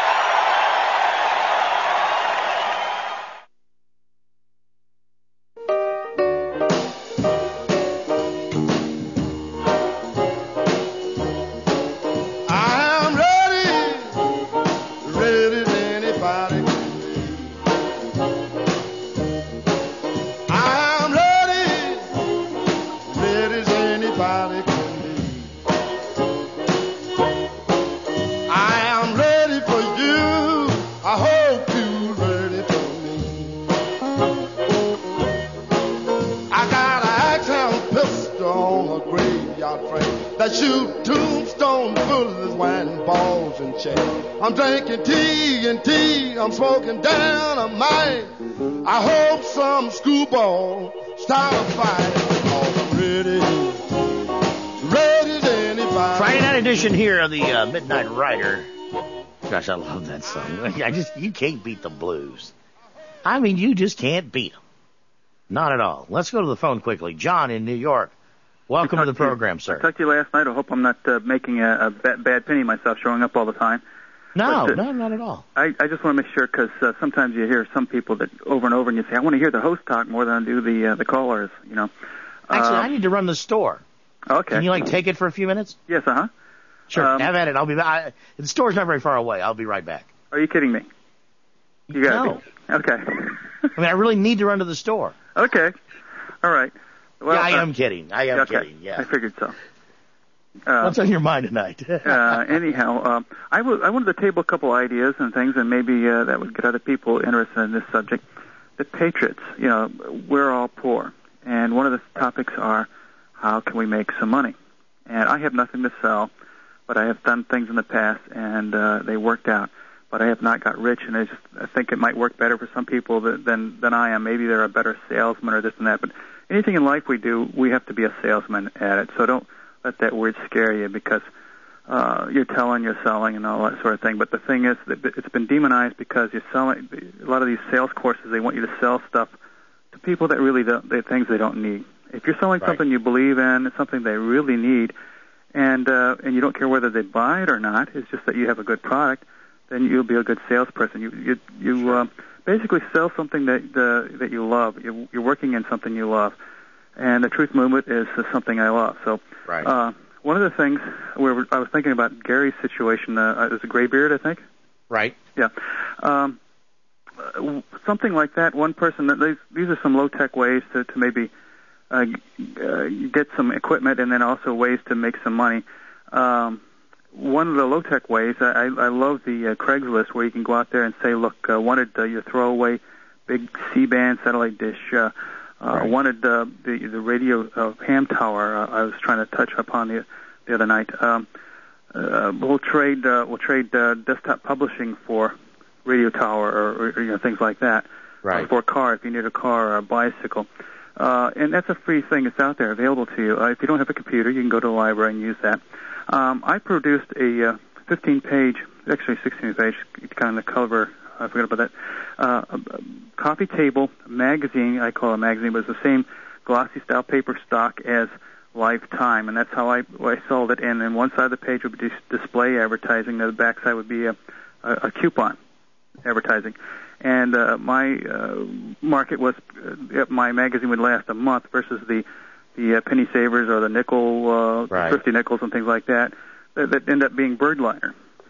I'm drinking tea and tea, I'm smoking down a mine. I hope some screwball start a fight. Oh, I'm ready, ready as anybody. Friday night edition here of the uh, Midnight Rider. Gosh, I love that song. I just, you can't beat the blues. I mean, you just can't beat them. Not at all. Let's go to the phone quickly. John in New York. Welcome to the program, sir. I talked to you last night. I hope I'm not uh, making a, a bad, bad penny myself showing up all the time. No, but, uh, no, not at all. I, I just want to make sure because uh, sometimes you hear some people that over and over and you say, I want to hear the host talk more than I do the uh, the callers, you know. Actually, uh, I need to run the store. Okay. Can you, like, take it for a few minutes? Yes, uh-huh. Sure, um, have at it. I'll be back. The store's not very far away. I'll be right back. Are you kidding me? You got No. Be. Okay. I mean, I really need to run to the store. Okay. All right. Well, yeah, I uh, am kidding. I am okay. kidding, yeah. I figured so. Uh, What's on your mind tonight? uh, anyhow, uh, I, w- I wanted to table a couple ideas and things, and maybe uh, that would get other people interested in this subject. The Patriots, you know, we're all poor, and one of the topics are how can we make some money? And I have nothing to sell. but I have done things in the past, and uh, they worked out. But I have not got rich, and I just I think it might work better for some people that, than than I am. Maybe they're a better salesman or this and that. But anything in life we do, we have to be a salesman at it. So don't let that word scare you, because uh, you're telling, you're selling, and all that sort of thing. But the thing is that it's been demonized because you're selling. A lot of these sales courses, they want you to sell stuff to people that really don't, they things they don't need. If you're selling Right. something you believe in, it's something they really need, and uh, and you don't care whether they buy it or not, it's just that you have a good product, then you'll be a good salesperson. You you you Sure. uh, basically sell something that uh, that you love. You're, you're working in something you love, and the Truth Movement is uh, something I love. So Right. uh, one of the things where I was thinking about Gary's situation, uh, there's a gray beard, I think. Right. Yeah. Um, uh, something like that. One person. These these are some low tech ways to to maybe uh, uh, get some equipment, and then also ways to make some money. Um, one of the low tech ways, I, I love the uh, Craigslist, where you can go out there and say, look, uh, wanted uh, your throwaway big C-band satellite dish. Uh, uh, Right. Wanted uh, the the radio uh, ham tower. Uh, I was trying to touch upon the the other night. Um, uh, we'll trade uh, we'll trade uh, desktop publishing for radio tower, or, or you know, things like that. Right. Or for a car, if you need a car or a bicycle. Uh, and that's a free thing that's out there available to you. Uh, if you don't have a computer, you can go to the library and use that. Um, I produced a uh, fifteen-page, actually sixteen-page, kind of the cover, I forgot about that, uh, a, a coffee table magazine. I call it a magazine, but it's the same glossy-style paper stock as Lifetime, and that's how I, I sold it. And then one side of the page would be dis- display advertising, the back side would be a, a, a coupon advertising. And uh, my uh, market was uh, my magazine would last a month versus the the uh, penny savers or the nickel, uh, Right. thrifty nickels and things like that, that that end up being birdliner.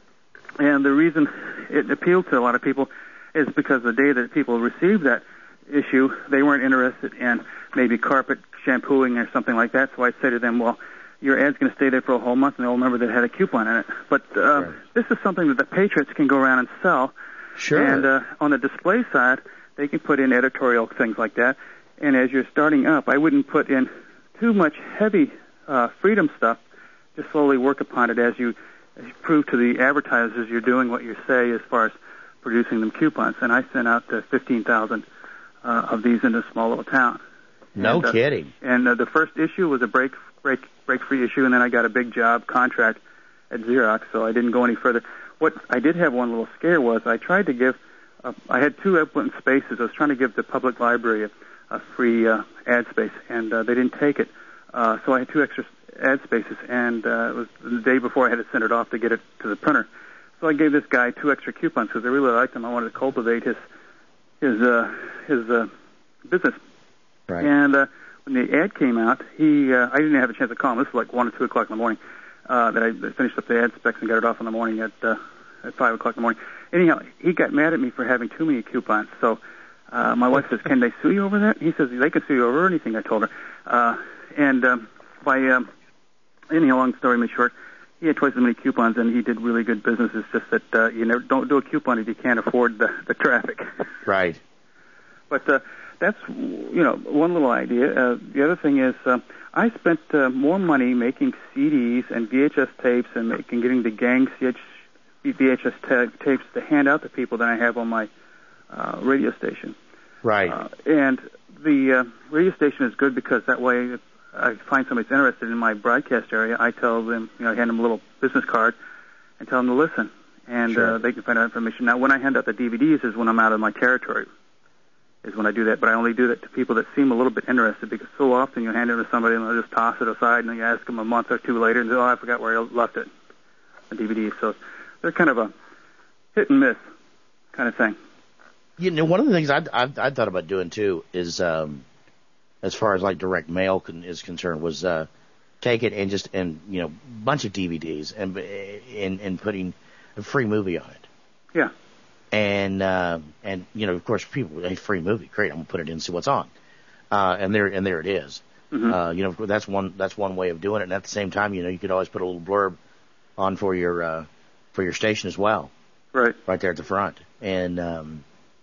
And the reason it appealed to a lot of people is because the day that people received that issue, they weren't interested in maybe carpet shampooing or something like that. So I say to them, well, your ad's going to stay there for a whole month, and they'll remember that it had a coupon in it. But uh, Right. this is something that the Patriots can go around and sell. Sure. And uh, on the display side, they can put in editorial things like that. And as you're starting up, I wouldn't put in too much heavy uh, freedom stuff. Just slowly work upon it as you, as you prove to the advertisers you're doing what you say as far as producing them coupons. And I sent out uh, fifteen thousand uh, of these in a small little town. No and, uh, kidding. And uh, the first issue was a break, break, break-free issue, and then I got a big job contract at Xerox, so I didn't go any further. What I did have one little scare was I tried to give, uh, I had two open spaces. I was trying to give the public library a, a free uh, ad space, and uh, they didn't take it. Uh, so I had two extra ad spaces, and uh, it was the day before I had to send it off to get it to the printer. So I gave this guy two extra coupons because I really liked him. I wanted to cultivate his his uh, his uh, business. Right. And uh, when the ad came out, he uh, I didn't have a chance to call him. This was like one or two o'clock in the morning. Uh, that I finished up the ad specs and got it off in the morning at uh, at five o'clock in the morning. Anyhow, he got mad at me for having too many coupons. So uh, my wife says, "Can they sue you over that?" He says, "They can sue you over anything." I told her. Uh, and um, by um, anyhow, long story made short, he had twice as many coupons, and he did really good business. It's just that uh, you never don't do a coupon if you can't afford the, the traffic. Right. But uh, that's, you know, one little idea. Uh, the other thing is uh, I spent uh, more money making C Ds and V H S tapes and making getting the gang V H S ta- tapes to hand out to people than I have on my uh, radio station. Right. Uh, and the uh, radio station is good because that way if I find somebody's interested in my broadcast area, I tell them, you know, I hand them a little business card and tell them to listen. And Sure. uh, they can find out information. Now, when I hand out the D V Ds is when I'm out of my territory. Is when I do that, but I only do that to people that seem a little bit interested, because so often you hand it to somebody and they'll just toss it aside, and then you ask them a month or two later and say, oh, I forgot where I left it, the D V D. So they're kind of a hit and miss kind of thing. You know, one of the things I I, I thought about doing too is, um, as far as like direct mail con- is concerned, was uh, take it and just and you know bunch of D V Ds and and and putting a free movie on it. Yeah. And, uh, and, you know, of course, people, a free movie, great, I'm going to put it in and see what's on. Uh, and there, and there it is. Mm-hmm. Uh, you know, that's one, that's one way of doing it. And at the same time, you know, you could always put a little blurb on for your, uh, for your station as well. Right. Right there at the front. And, um,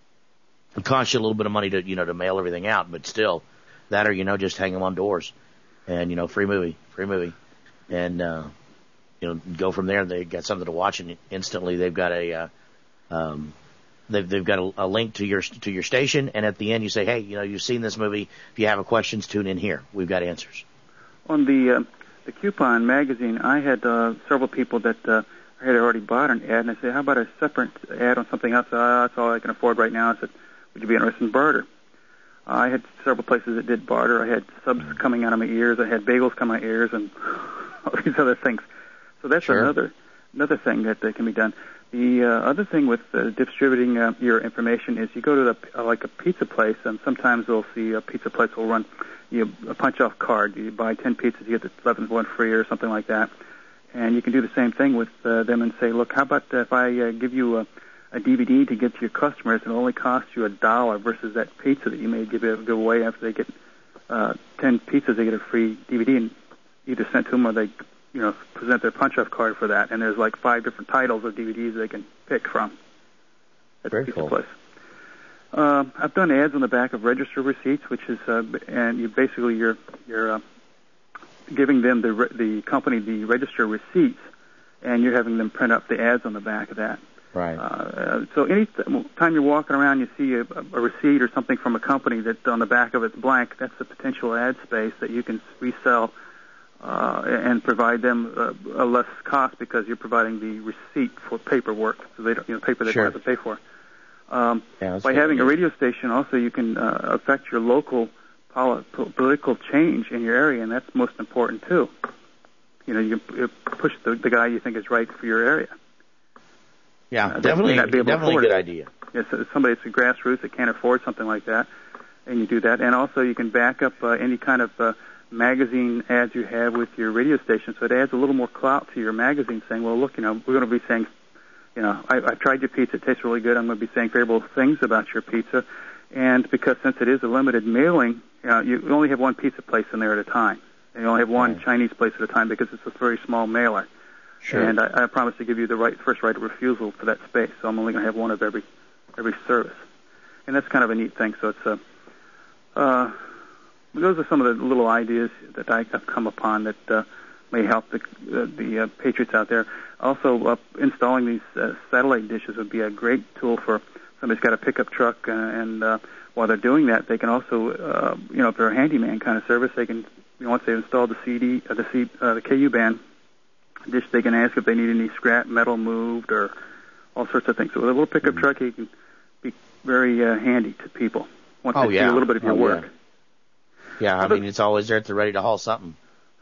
it costs you a little bit of money to, you know, to mail everything out, but still, that or, you know, just hang them on doors. And, you know, free movie, free movie. And, uh, you know, go from there. They got something to watch, and instantly they've got a, uh, um, they've they've got a, a link to your to your station, and at the end you say, hey, you know, you've seen this movie. If you have a questions, tune in here. We've got answers. On the uh, the coupon magazine, I had uh, several people that uh, had already bought an ad, and I said, how about a separate ad on something else? Uh, that's all I can afford right now. I said, would you be interested in barter? Uh, I had several places that did barter. I had subs coming out of my ears. I had bagels coming out of my ears, and all these other things. So that's sure. another another thing that uh, can be done. The uh, other thing with uh, distributing uh, your information is you go to the, uh, like a pizza place, and sometimes we'll see a pizza place will run you a punch-off card. You buy ten pizzas, you get the eleventh one free or something like that. And you can do the same thing with uh, them and say, look, how about if I uh, give you a, a D V D to get to your customers, and it only costs you a dollar versus that pizza that you may give, give away after they get uh, ten pizzas, they get a free D V D, and either sent to them or they you know, present their punch-off card for that, and there's like five different titles of D V Ds they can pick from. That's Very a pizza cool. place. Uh, I've done ads on the back of register receipts, which is, uh, and you basically you're you're uh, giving them the re- the company the register receipts, and you're having them print up the ads on the back of that. Right. Uh, so any th- time you're walking around, you see a, a receipt or something from a company that on the back of it's blank. That's a potential ad space that you can resell. Uh, and provide them uh, a less cost because you're providing the receipt for paperwork, so they don't, you know, paper they Sure. don't have to pay for. Um, Yeah, by good. having a radio station, also you can uh, affect your local poli- political change in your area, and that's most important too. You know, you can you push the, the guy you think is right for your area. Yeah, Uh, definitely, not be able to definitely a afford good it. idea. Yes, uh, somebody that's a grassroots that can't afford something like that, and you do that. And also you can back up uh, any kind of uh, magazine ads you have with your radio station, so it adds a little more clout to your magazine, saying, well, look, you know, we're going to be saying, you know, I, I tried your pizza, it tastes really good, I'm going to be saying favorable things about your pizza, and because since it is a limited mailing, you know, you only have one pizza place in there at a time, and you only have one Right. Chinese place at a time because it's a very small mailer. Sure. And I, I promise to give you the right first right of refusal for that space, so I'm only going to have one of every every service. And that's kind of a neat thing, so it's a... Uh, Those are some of the little ideas that I have come upon that uh, may help the, uh, the uh, patriots out there. Also, uh, installing these uh, satellite dishes would be a great tool for somebody's got a pickup truck, uh, and uh, while they're doing that, they can also, uh, you know, if they're a handyman kind of service, they can, you know, once they've installed the C D, uh, the C, uh, the K U band dish, they can ask if they need any scrap metal moved or all sorts of things. So with a little pickup Mm-hmm. truck, you can be very uh, handy to people once Oh, they yeah. see a little bit of your Oh, work. yeah. Yeah, I mean, it's always there at the ready to haul something.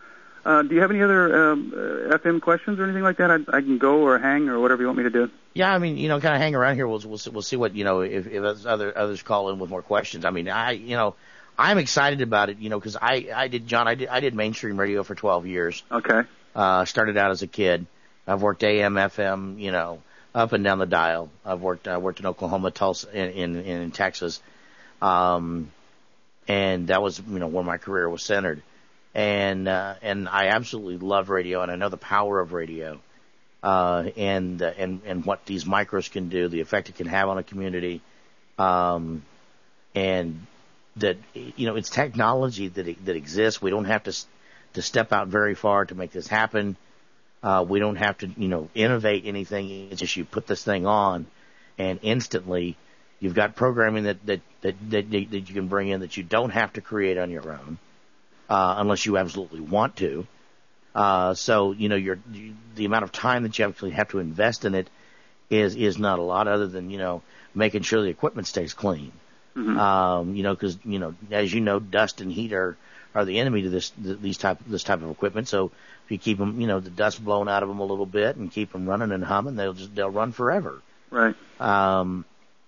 Uh, do you have any other um, uh, F M questions or anything like that? I, I can go or hang or whatever you want me to do. Yeah, I mean, you know, kind of hang around here. We'll we'll see, we'll see what, you know, if, if other others call in with more questions. I mean, I you know, I'm excited about it, you know, because I I did John, I did I did mainstream radio for twelve years. Okay. Uh, started out as a kid. I've worked A M, F M, you know, up and down the dial. I've worked I worked in Oklahoma, Tulsa, in in, in Texas. Um. And that was, you know, where my career was centered. And, uh, and I absolutely love radio, and I know the power of radio, uh, and, uh, and, and what these micros can do, the effect it can have on a community. Um, and that, you know, it's technology that, that exists. We don't have to, to step out very far to make this happen. Uh, we don't have to, you know, innovate anything. It's just you put this thing on and instantly you've got programming that, that, that, that, that you can bring in that you don't have to create on your own, uh, unless you absolutely want to. Uh, so, you know, your, you, the amount of time that you actually have to invest in it is, is not a lot other than, you know, making sure the equipment stays clean. Mm-hmm. Um, you know, cause, you know, as you know, dust and heat are, are the enemy to this, these type, this type of equipment. So if you keep them, you know, the dust blowing out of them a little bit and keep them running and humming, they'll just, they'll run forever. Right. Um,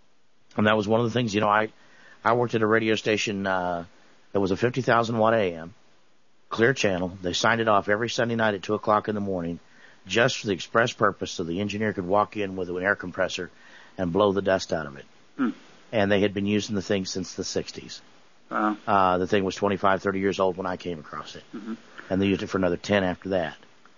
And that was one of the things, you know, I, I worked at a radio station, uh, that was a fifty thousand watt A M, clear channel. They signed it off every Sunday night at two o'clock in the morning, just for the express purpose so the engineer could walk in with an air compressor and blow the dust out of it. Hmm. And they had been using the thing since the sixties. Wow. Uh, the thing was twenty-five, thirty years old when I came across it. Mm-hmm. And they used it for another ten after that.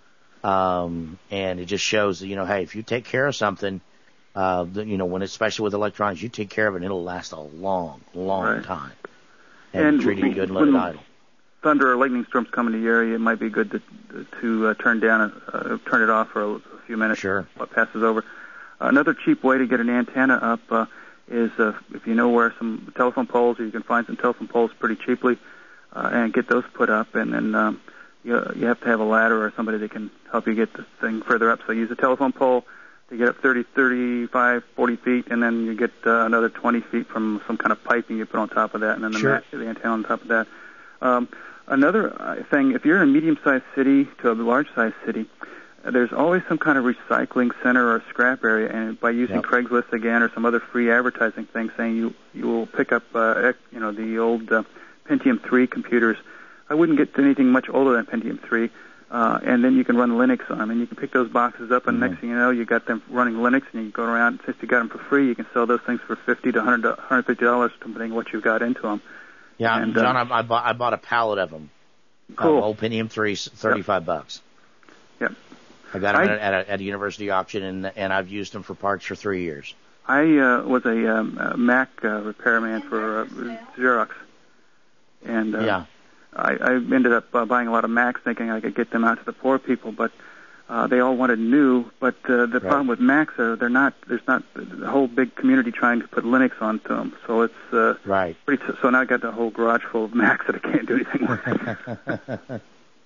Um, and it just shows that, you know, hey, if you take care of something, Uh, the, you know, when especially with electronics, you take care of it, and it'll last a long, long Right. time. And, And treat it good and let when it idle. thunder or lightning storms come into the area, it might be good to to uh, turn down, uh, turn it off for a, a few minutes. Sure. While it passes over. Uh, another cheap way to get an antenna up uh, is uh, if you know where some telephone poles, or you can find some telephone poles pretty cheaply, uh, and get those put up, and then um, you you have to have a ladder or somebody that can help you get the thing further up. So use a telephone pole to get up thirty, thirty-five, forty feet, and then you get uh, another twenty feet from some kind of piping you put on top of that, and then the, sure. mat, the antenna on top of that. Um, another thing, if you're in a medium-sized city to a large-sized city, uh, there's always some kind of recycling center or scrap area, and by using yep. Craigslist again or some other free advertising thing saying you you will pick up uh, you know the old uh, Pentium three computers, I wouldn't get anything much older than Pentium three. Uh, and then you can run Linux on them, and you can pick those boxes up, and mm-hmm. next thing you know, you got them running Linux, and you go around, since you got them for free, you can sell those things for fifty to one hundred fifty dollars, depending on what you've got into them. Yeah, and, John, uh, I, I, bought, I bought a pallet of them. Cool. Um, old Pentium threes, thirty-five yep. bucks. Yep. I got them I, at, a, at a university auction, and, and I've used them for parts for three years. I uh, was a, um, a Mac uh, repairman for uh, Xerox, and uh, yeah. I, I ended up uh, buying a lot of Macs, thinking I could get them out to the poor people, but uh, they all wanted new. But uh, the right. problem with Macs are they're not. There's not the whole big community trying to put Linux onto them. So it's uh, right. Pretty, so now I got the whole garage full of Macs that I can't do anything with.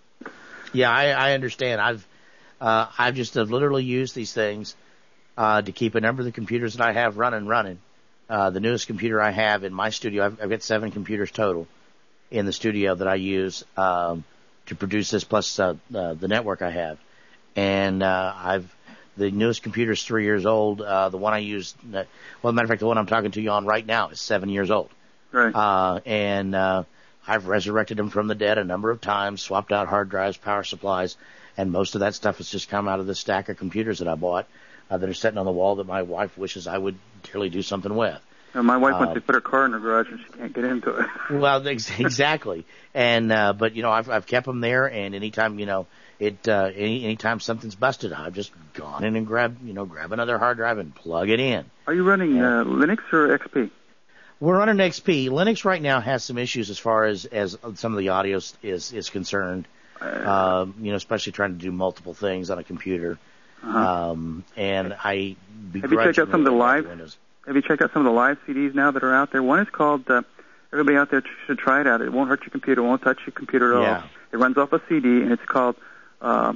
yeah, I, I understand. I've uh, I've just have literally used these things uh, to keep a number of the computers that I have running running. Uh, the newest computer I have in my studio, I've, I've got seven computers total in the studio that I use um, to produce this, plus uh, uh, the network I have. And uh, I've the newest computer is three years old. Uh, the one I use, uh, well, as a matter of fact, the one I'm talking to you on right now is seven years old. Right. Uh, and uh, I've resurrected them from the dead a number of times, swapped out hard drives, power supplies, and most of that stuff has just come out of the stack of computers that I bought uh, that are sitting on the wall that my wife wishes I would dearly do something with. Uh, my wife um, wants to put her car in her garage and she can't get into it. Well, ex- exactly. And uh, but you know, I've I've kept them there, and anytime you know it, uh, any anytime something's busted, I've just gone in and grab you know grab another hard drive and plug it in. Are you running uh, Linux or X P? We're running X P. Linux right now has some issues as far as as some of the audio is is concerned. Uh, um, you know, especially trying to do multiple things on a computer. Uh-huh. Um, and I have you checked out some of the live? Windows. Have you checked out some of the live C Ds now that are out there? One is called, uh, everybody out there should try it out. It won't hurt your computer. It won't touch your computer at yeah. all. It runs off a C D, and it's called, uh,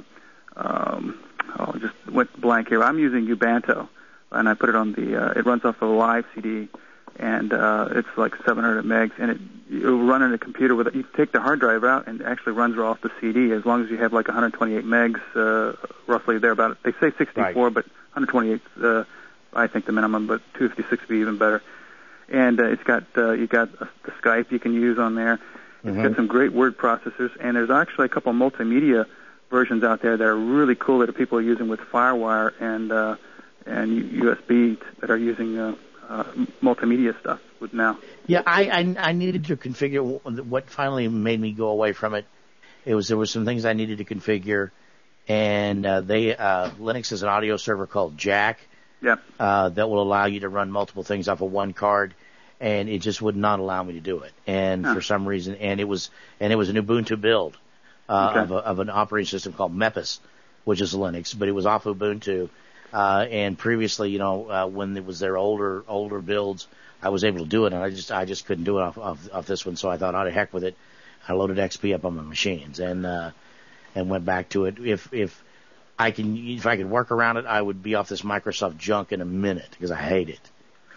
um, oh, just went blank here. I'm using Ubanto, and I put it on the, uh, it runs off of a live C D, and uh, it's like seven hundred megs, and it it'll run on a computer with it. You take the hard drive out, and it actually runs off the C D as long as you have like one hundred twenty-eight megs, uh, roughly there about it. They say sixty-four, right. but one hundred twenty-eight uh I think the minimum, but two fifty-six would be even better. And uh, it's got uh, you got uh, the Skype you can use on there. It's mm-hmm. got some great word processors, and there's actually a couple of multimedia versions out there that are really cool that people are using with FireWire and uh, and U S B that are using uh, uh, multimedia stuff with now. Yeah, I, I I needed to configure what finally made me go away from it. It was there were some things I needed to configure, and uh, they uh, Linux has an audio server called Jack. Yep. Uh, that will allow you to run multiple things off of one card, and it just would not allow me to do it. And huh. for some reason, and it was and it was an Ubuntu build uh, okay. of, a, of an operating system called Mepis, which is Linux, but it was off Ubuntu. Uh, and previously, you know, uh, when it was their older older builds, I was able to do it, and I just I just couldn't do it off off, off this one. So I thought, oh, to heck with it. I loaded X P up on my machines and uh, and went back to it. If if I can, if I could work around it, I would be off this Microsoft junk in a minute because I hate it.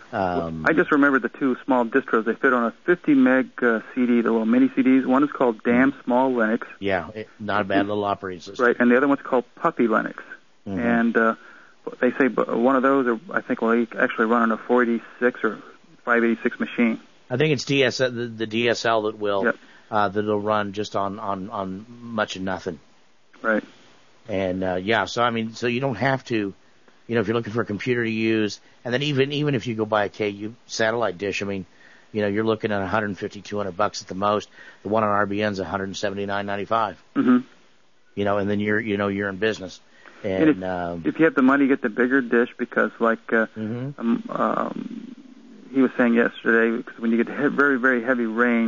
Um, I just remembered the two small distros. They fit on a fifty meg uh, C D, the little mini C Ds. One is called Damn Small Linux. Yeah, it, not a bad little operating system. Right, and the other one's called Puppy Linux. Mm-hmm. And uh, they say one of those, are, I think, will actually run on a four eighty-six or five eighty-six machine. I think it's D S L, the, the D S L that will yep. uh, that'll run just on, on, on much and nothing. Right. And, uh, yeah, so, I mean, so you don't have to, you know, if you're looking for a computer to use, and then even, even if you go buy a K U satellite dish, I mean, you know, you're looking at one fifty, two hundred bucks at the most. The one on R B N's one seventy-nine ninety-five. Mm-hmm. You know, and then you're, you know, you're in business. And, and if, um, if you have the money, get the bigger dish because, like, uh, mm-hmm. um, um, he was saying yesterday, because when you get he- very, very heavy rain,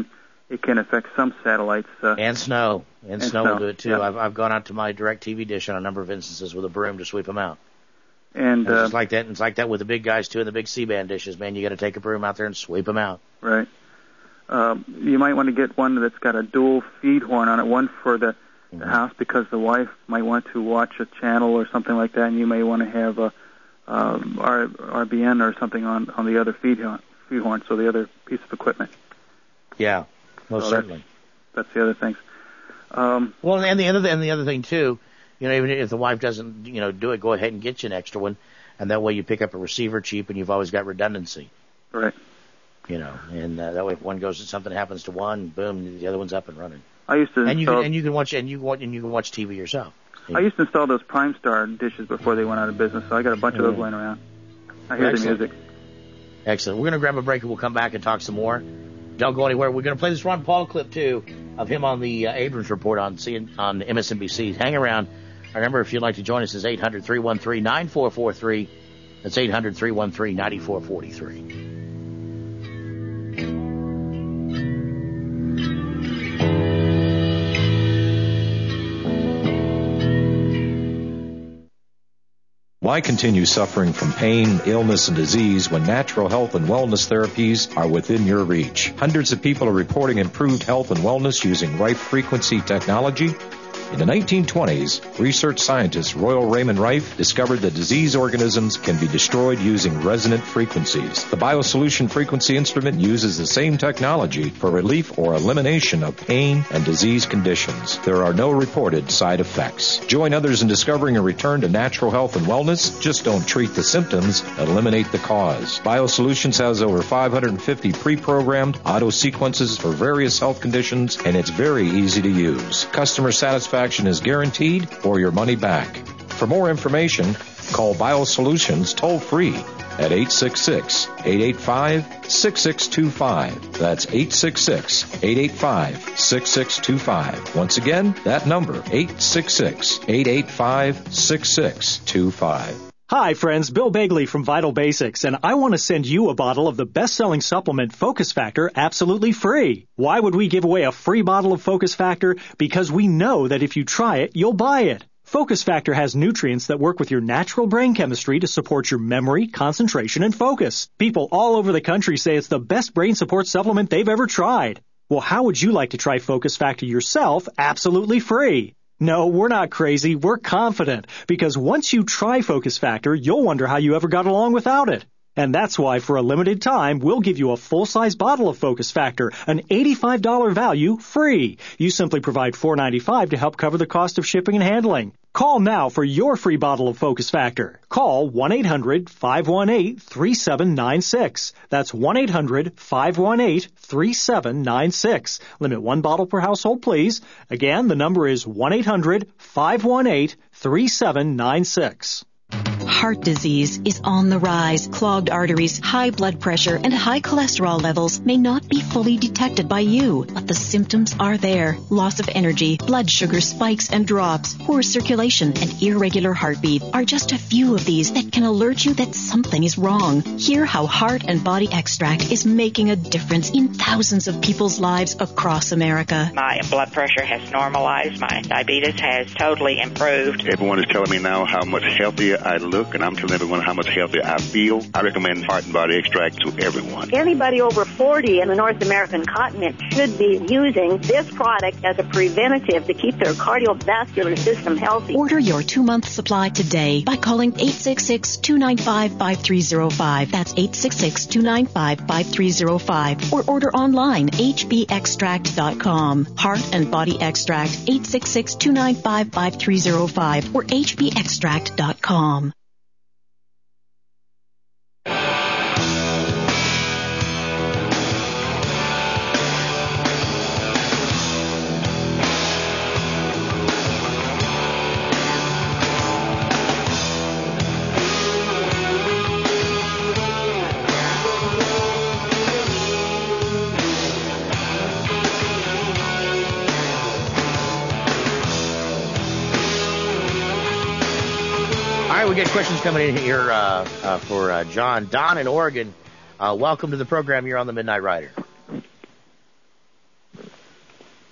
it can affect some satellites. Uh, and snow. And, and snow, snow will do it, too. yeah. I've, I've gone out to my DirecTV dish on a number of instances with a broom to sweep them out. And, and it's uh, just like that. And it's like that with the big guys, too, and the big C-band dishes. Man, you got to take a broom out there and sweep them out. Right. Um, you might want to get one that's got a dual feed horn on it, one for the, mm-hmm. the house because the wife might want to watch a channel or something like that, and you may want to have a um, R, RBN or something on, on the other feed horn, feed horn, so the other piece of equipment. Yeah, most so certainly. That's, that's the other things. Um, well, and the other and the other thing too, you know, even if the wife doesn't, you know, do it, go ahead and get you an extra one, and that way you pick up a receiver cheap, and you've always got redundancy. Right. You know, and uh, that way if one goes, something happens to one, boom, the other one's up and running. I used to and you install, can, and you can watch and you can and you can watch T V yourself. I used to install those Prime Star dishes before they went out of business, so I got a bunch mm. of those laying around. I hear Excellent. the music. Excellent. We're going to grab a break and we'll come back and talk some more. Don't go anywhere. We're going to play this Ron Paul clip too of him on the uh, Abrams Report on C- on M S N B C. Hang around. Remember, if you'd like to join us, is eight hundred, three one three, nine four four three. That's eight hundred, three one three, nine four four three. Why continue suffering from pain, illness, and disease when natural health and wellness therapies are within your reach? Hundreds of people are reporting improved health and wellness using Rife frequency technology. In the nineteen twenties, research scientist Royal Raymond Rife discovered that disease organisms can be destroyed using resonant frequencies. The BioSolution frequency instrument uses the same technology for relief or elimination of pain and disease conditions. There are no reported side effects. Join others in discovering a return to natural health and wellness. Just don't treat the symptoms, eliminate the cause. BioSolutions has over five hundred fifty pre-programmed auto sequences for various health conditions, and it's very easy to use. Customer satisfaction is guaranteed or your money back. For more information, call BioSolutions toll-free at eight six six, eight eight five, six six two five. That's eight six six, eight eight five, six six two five. Once again, that number, eight six six, eight eight five, six six two five. Hi, friends. Bill Bagley from Vital Basics, and I want to send you a bottle of the best-selling supplement Focus Factor absolutely free. Why would we give away a free bottle of Focus Factor? Because we know that if you try it, you'll buy it. Focus Factor has nutrients that work with your natural brain chemistry to support your memory, concentration, and focus. People all over the country say it's the best brain support supplement they've ever tried. Well, how would you like to try Focus Factor yourself absolutely free? No, we're not crazy. We're confident. Because once you try Focus Factor, you'll wonder how you ever got along without it. And that's why, for a limited time, we'll give you a full-size bottle of Focus Factor, an eighty-five dollars value, free. You simply provide four dollars and ninety-five cents to help cover the cost of shipping and handling. Call now for your free bottle of Focus Factor. Call one eight hundred, five one eight, three seven nine six. That's one eight hundred, five one eight, three seven nine six. Limit one bottle per household, please. Again, the number is one eight hundred, five one eight, three seven nine six. Heart disease is on the rise. Clogged arteries, high blood pressure, and high cholesterol levels may not be fully detected by you, but the symptoms are there. Loss of energy, blood sugar spikes and drops, poor circulation, and irregular heartbeat are just a few of these that can alert you that something is wrong. Hear how Heart and Body Extract is making a difference in thousands of people's lives across America. My blood pressure has normalized. My diabetes has totally improved. Everyone is telling me now how much healthier I look, and I'm telling everyone how much healthier I feel. I recommend Heart and Body Extract to everyone. Anybody over forty in the North American continent should be using this product as a preventative to keep their cardiovascular system healthy. Order your two-month supply today by calling eight six six, two nine five, five three zero five. That's eight six six, two nine five, five three zero five. Or order online, h b extract dot com. Heart and Body Extract, eight six six, two nine five, five three zero five or h b extract dot com. We get questions coming in here uh, uh, for uh, John. Don in Oregon, uh, welcome to the program. You're on the Midnight Rider.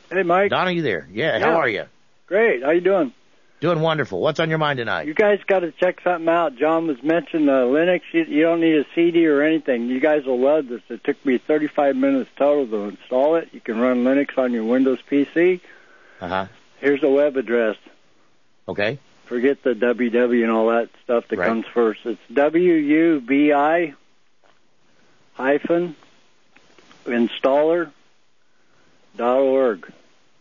Hey, Mike. Don, are you there? Yeah, Yeah. how are you? Great. How you doing? Doing wonderful. What's on your mind tonight? You guys got to check something out. John was mentioning uh, Linux. You, you don't need a C D or anything. You guys will love this. It took me thirty-five minutes total to install it. You can run Linux on your Windows P C. Uh-huh. Here's the web address. Okay. Forget the W W and all that stuff that Right. comes first. It's W U B I hyphen installer dot org.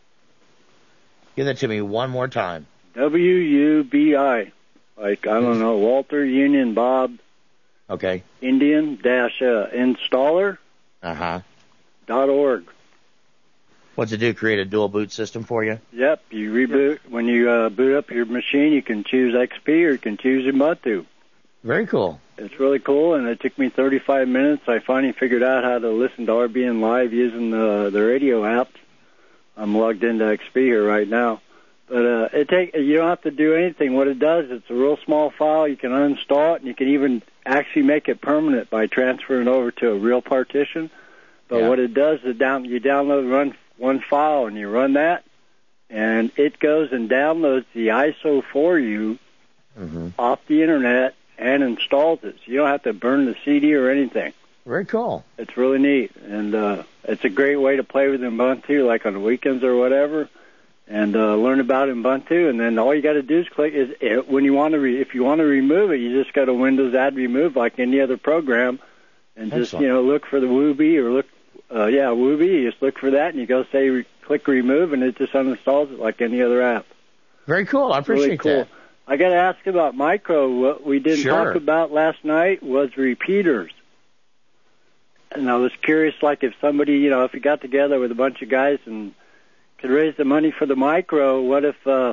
Give that to me one more time. W U B I. Like, I don't know, Walter, Union, Bob, Okay. Indian, dash, uh, installer Uh-huh. dot org. What's it do? Create a dual boot system for you? Yep, you reboot. When you uh, boot up your machine, you can choose X P or you can choose Ubuntu. Very cool. It's really cool, and it took me thirty-five minutes. I finally figured out how to listen to R B N Live using the, the radio app. I'm logged into X P here right now. But uh, it take you don't have to do anything. What it does, it's a real small file. You can uninstall it, and you can even actually make it permanent by transferring it over to a real partition. But Yeah. what it does is down you download run one file, and you run that, and it goes and downloads the I S O for you Mm-hmm. off the internet and installs it. So you don't have to burn the C D or anything. Very cool. It's really neat, and uh, it's a great way to play with Ubuntu, like on the weekends or whatever, and uh, learn about Ubuntu. And then all you got to do is click. Is it, when you want to, re- if you want to remove it, you just go to Windows Add Remove like any other program, and just Excellent. you know look for the Wooby or look, uh, yeah, Wooby. You just look for that, and you go say re- click Remove, and it just uninstalls it like any other app. Very cool. I It's really appreciate cool. that. I got to ask about micro. What we didn't Sure. talk about last night was repeaters. And I was curious, like if somebody, you know, if you got together with a bunch of guys and could raise the money for the micro, what if, uh,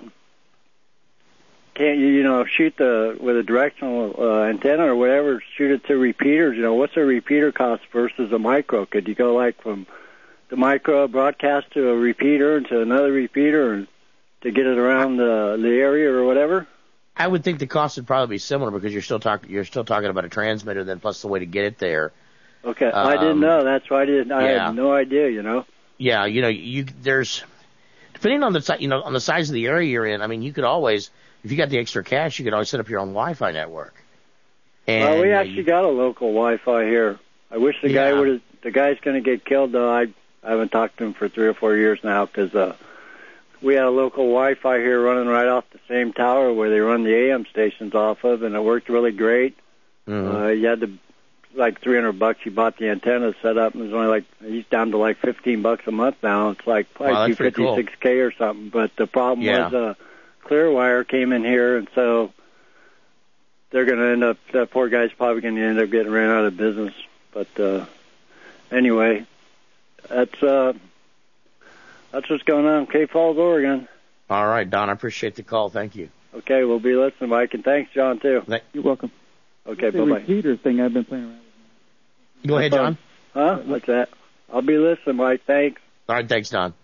can't you, you know, shoot the, with a directional uh, antenna or whatever, shoot it to repeaters? You know, what's a repeater cost versus a micro? Could you go like from the micro broadcast to a repeater and to another repeater and to get it around the, the area or whatever? I would think the cost would probably be similar because you're still talking you're still talking about a transmitter, then plus the way to get it there. Okay, I didn't Um, know. That's why I didn't. I yeah. had no idea. You know. Yeah, you know, you there's depending on the si- you know on the size of the area you're in. I mean, you could always, if you got the extra cash, you could always set up your own Wi-Fi network. And Well, we uh, actually got a local Wi-Fi here. I wish the guy Yeah. would. The guy's going to get killed though. I I haven't talked to him for three or four years now because uh, we had a local Wi-Fi here running right off the same tower where they run the A M stations off of, and it worked really great. Mhm. Uh, you had to like three hundred bucks. You bought the antenna set up, and it was only like he's down to like fifteen bucks a month now. It's like Wow, probably that's two pretty cool. fifty six k or something. But the problem Yeah. was uh, Clearwire came in here, and so they're going to end up. That poor guy's probably going to end up getting ran out of business. But uh, anyway, that's uh, that's what's going on in Cape Falls, Oregon. all right, Don, I appreciate the call. Thank you. Okay, we'll be listening, Mike, and thanks, John, too. You're welcome. Okay, the bye-bye. repeater thing I've been playing around with. Go ahead, John. Huh? What's that? I'll be listening, Mike. Thanks. All right, thanks, Don.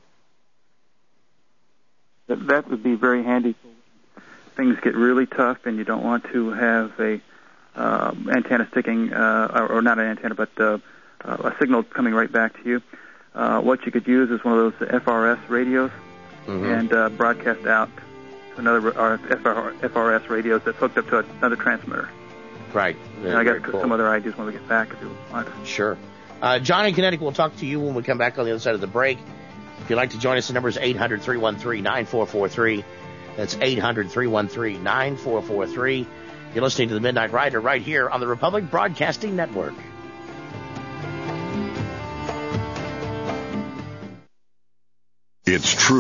That, that would be very handy. Things get really tough, and you don't want to have a um, antenna sticking, uh, or, or not an antenna, but uh, uh, a signal coming right back to you. Uh, what you could use is one of those F R S radios Mm-hmm. and uh, broadcast out to another uh, F R S radios that's hooked up to another transmitter. Right. And I Very got cool. some other ideas when we get back if you want. Sure. Uh, John in Connecticut, we'll talk to you when we come back on the other side of the break. If you'd like to join us, the number is eight hundred, three one three, nine four four three. That's eight hundred, three one three, nine four four three. You're listening to the Midnight Rider right here on the Republic Broadcasting Network. It's true.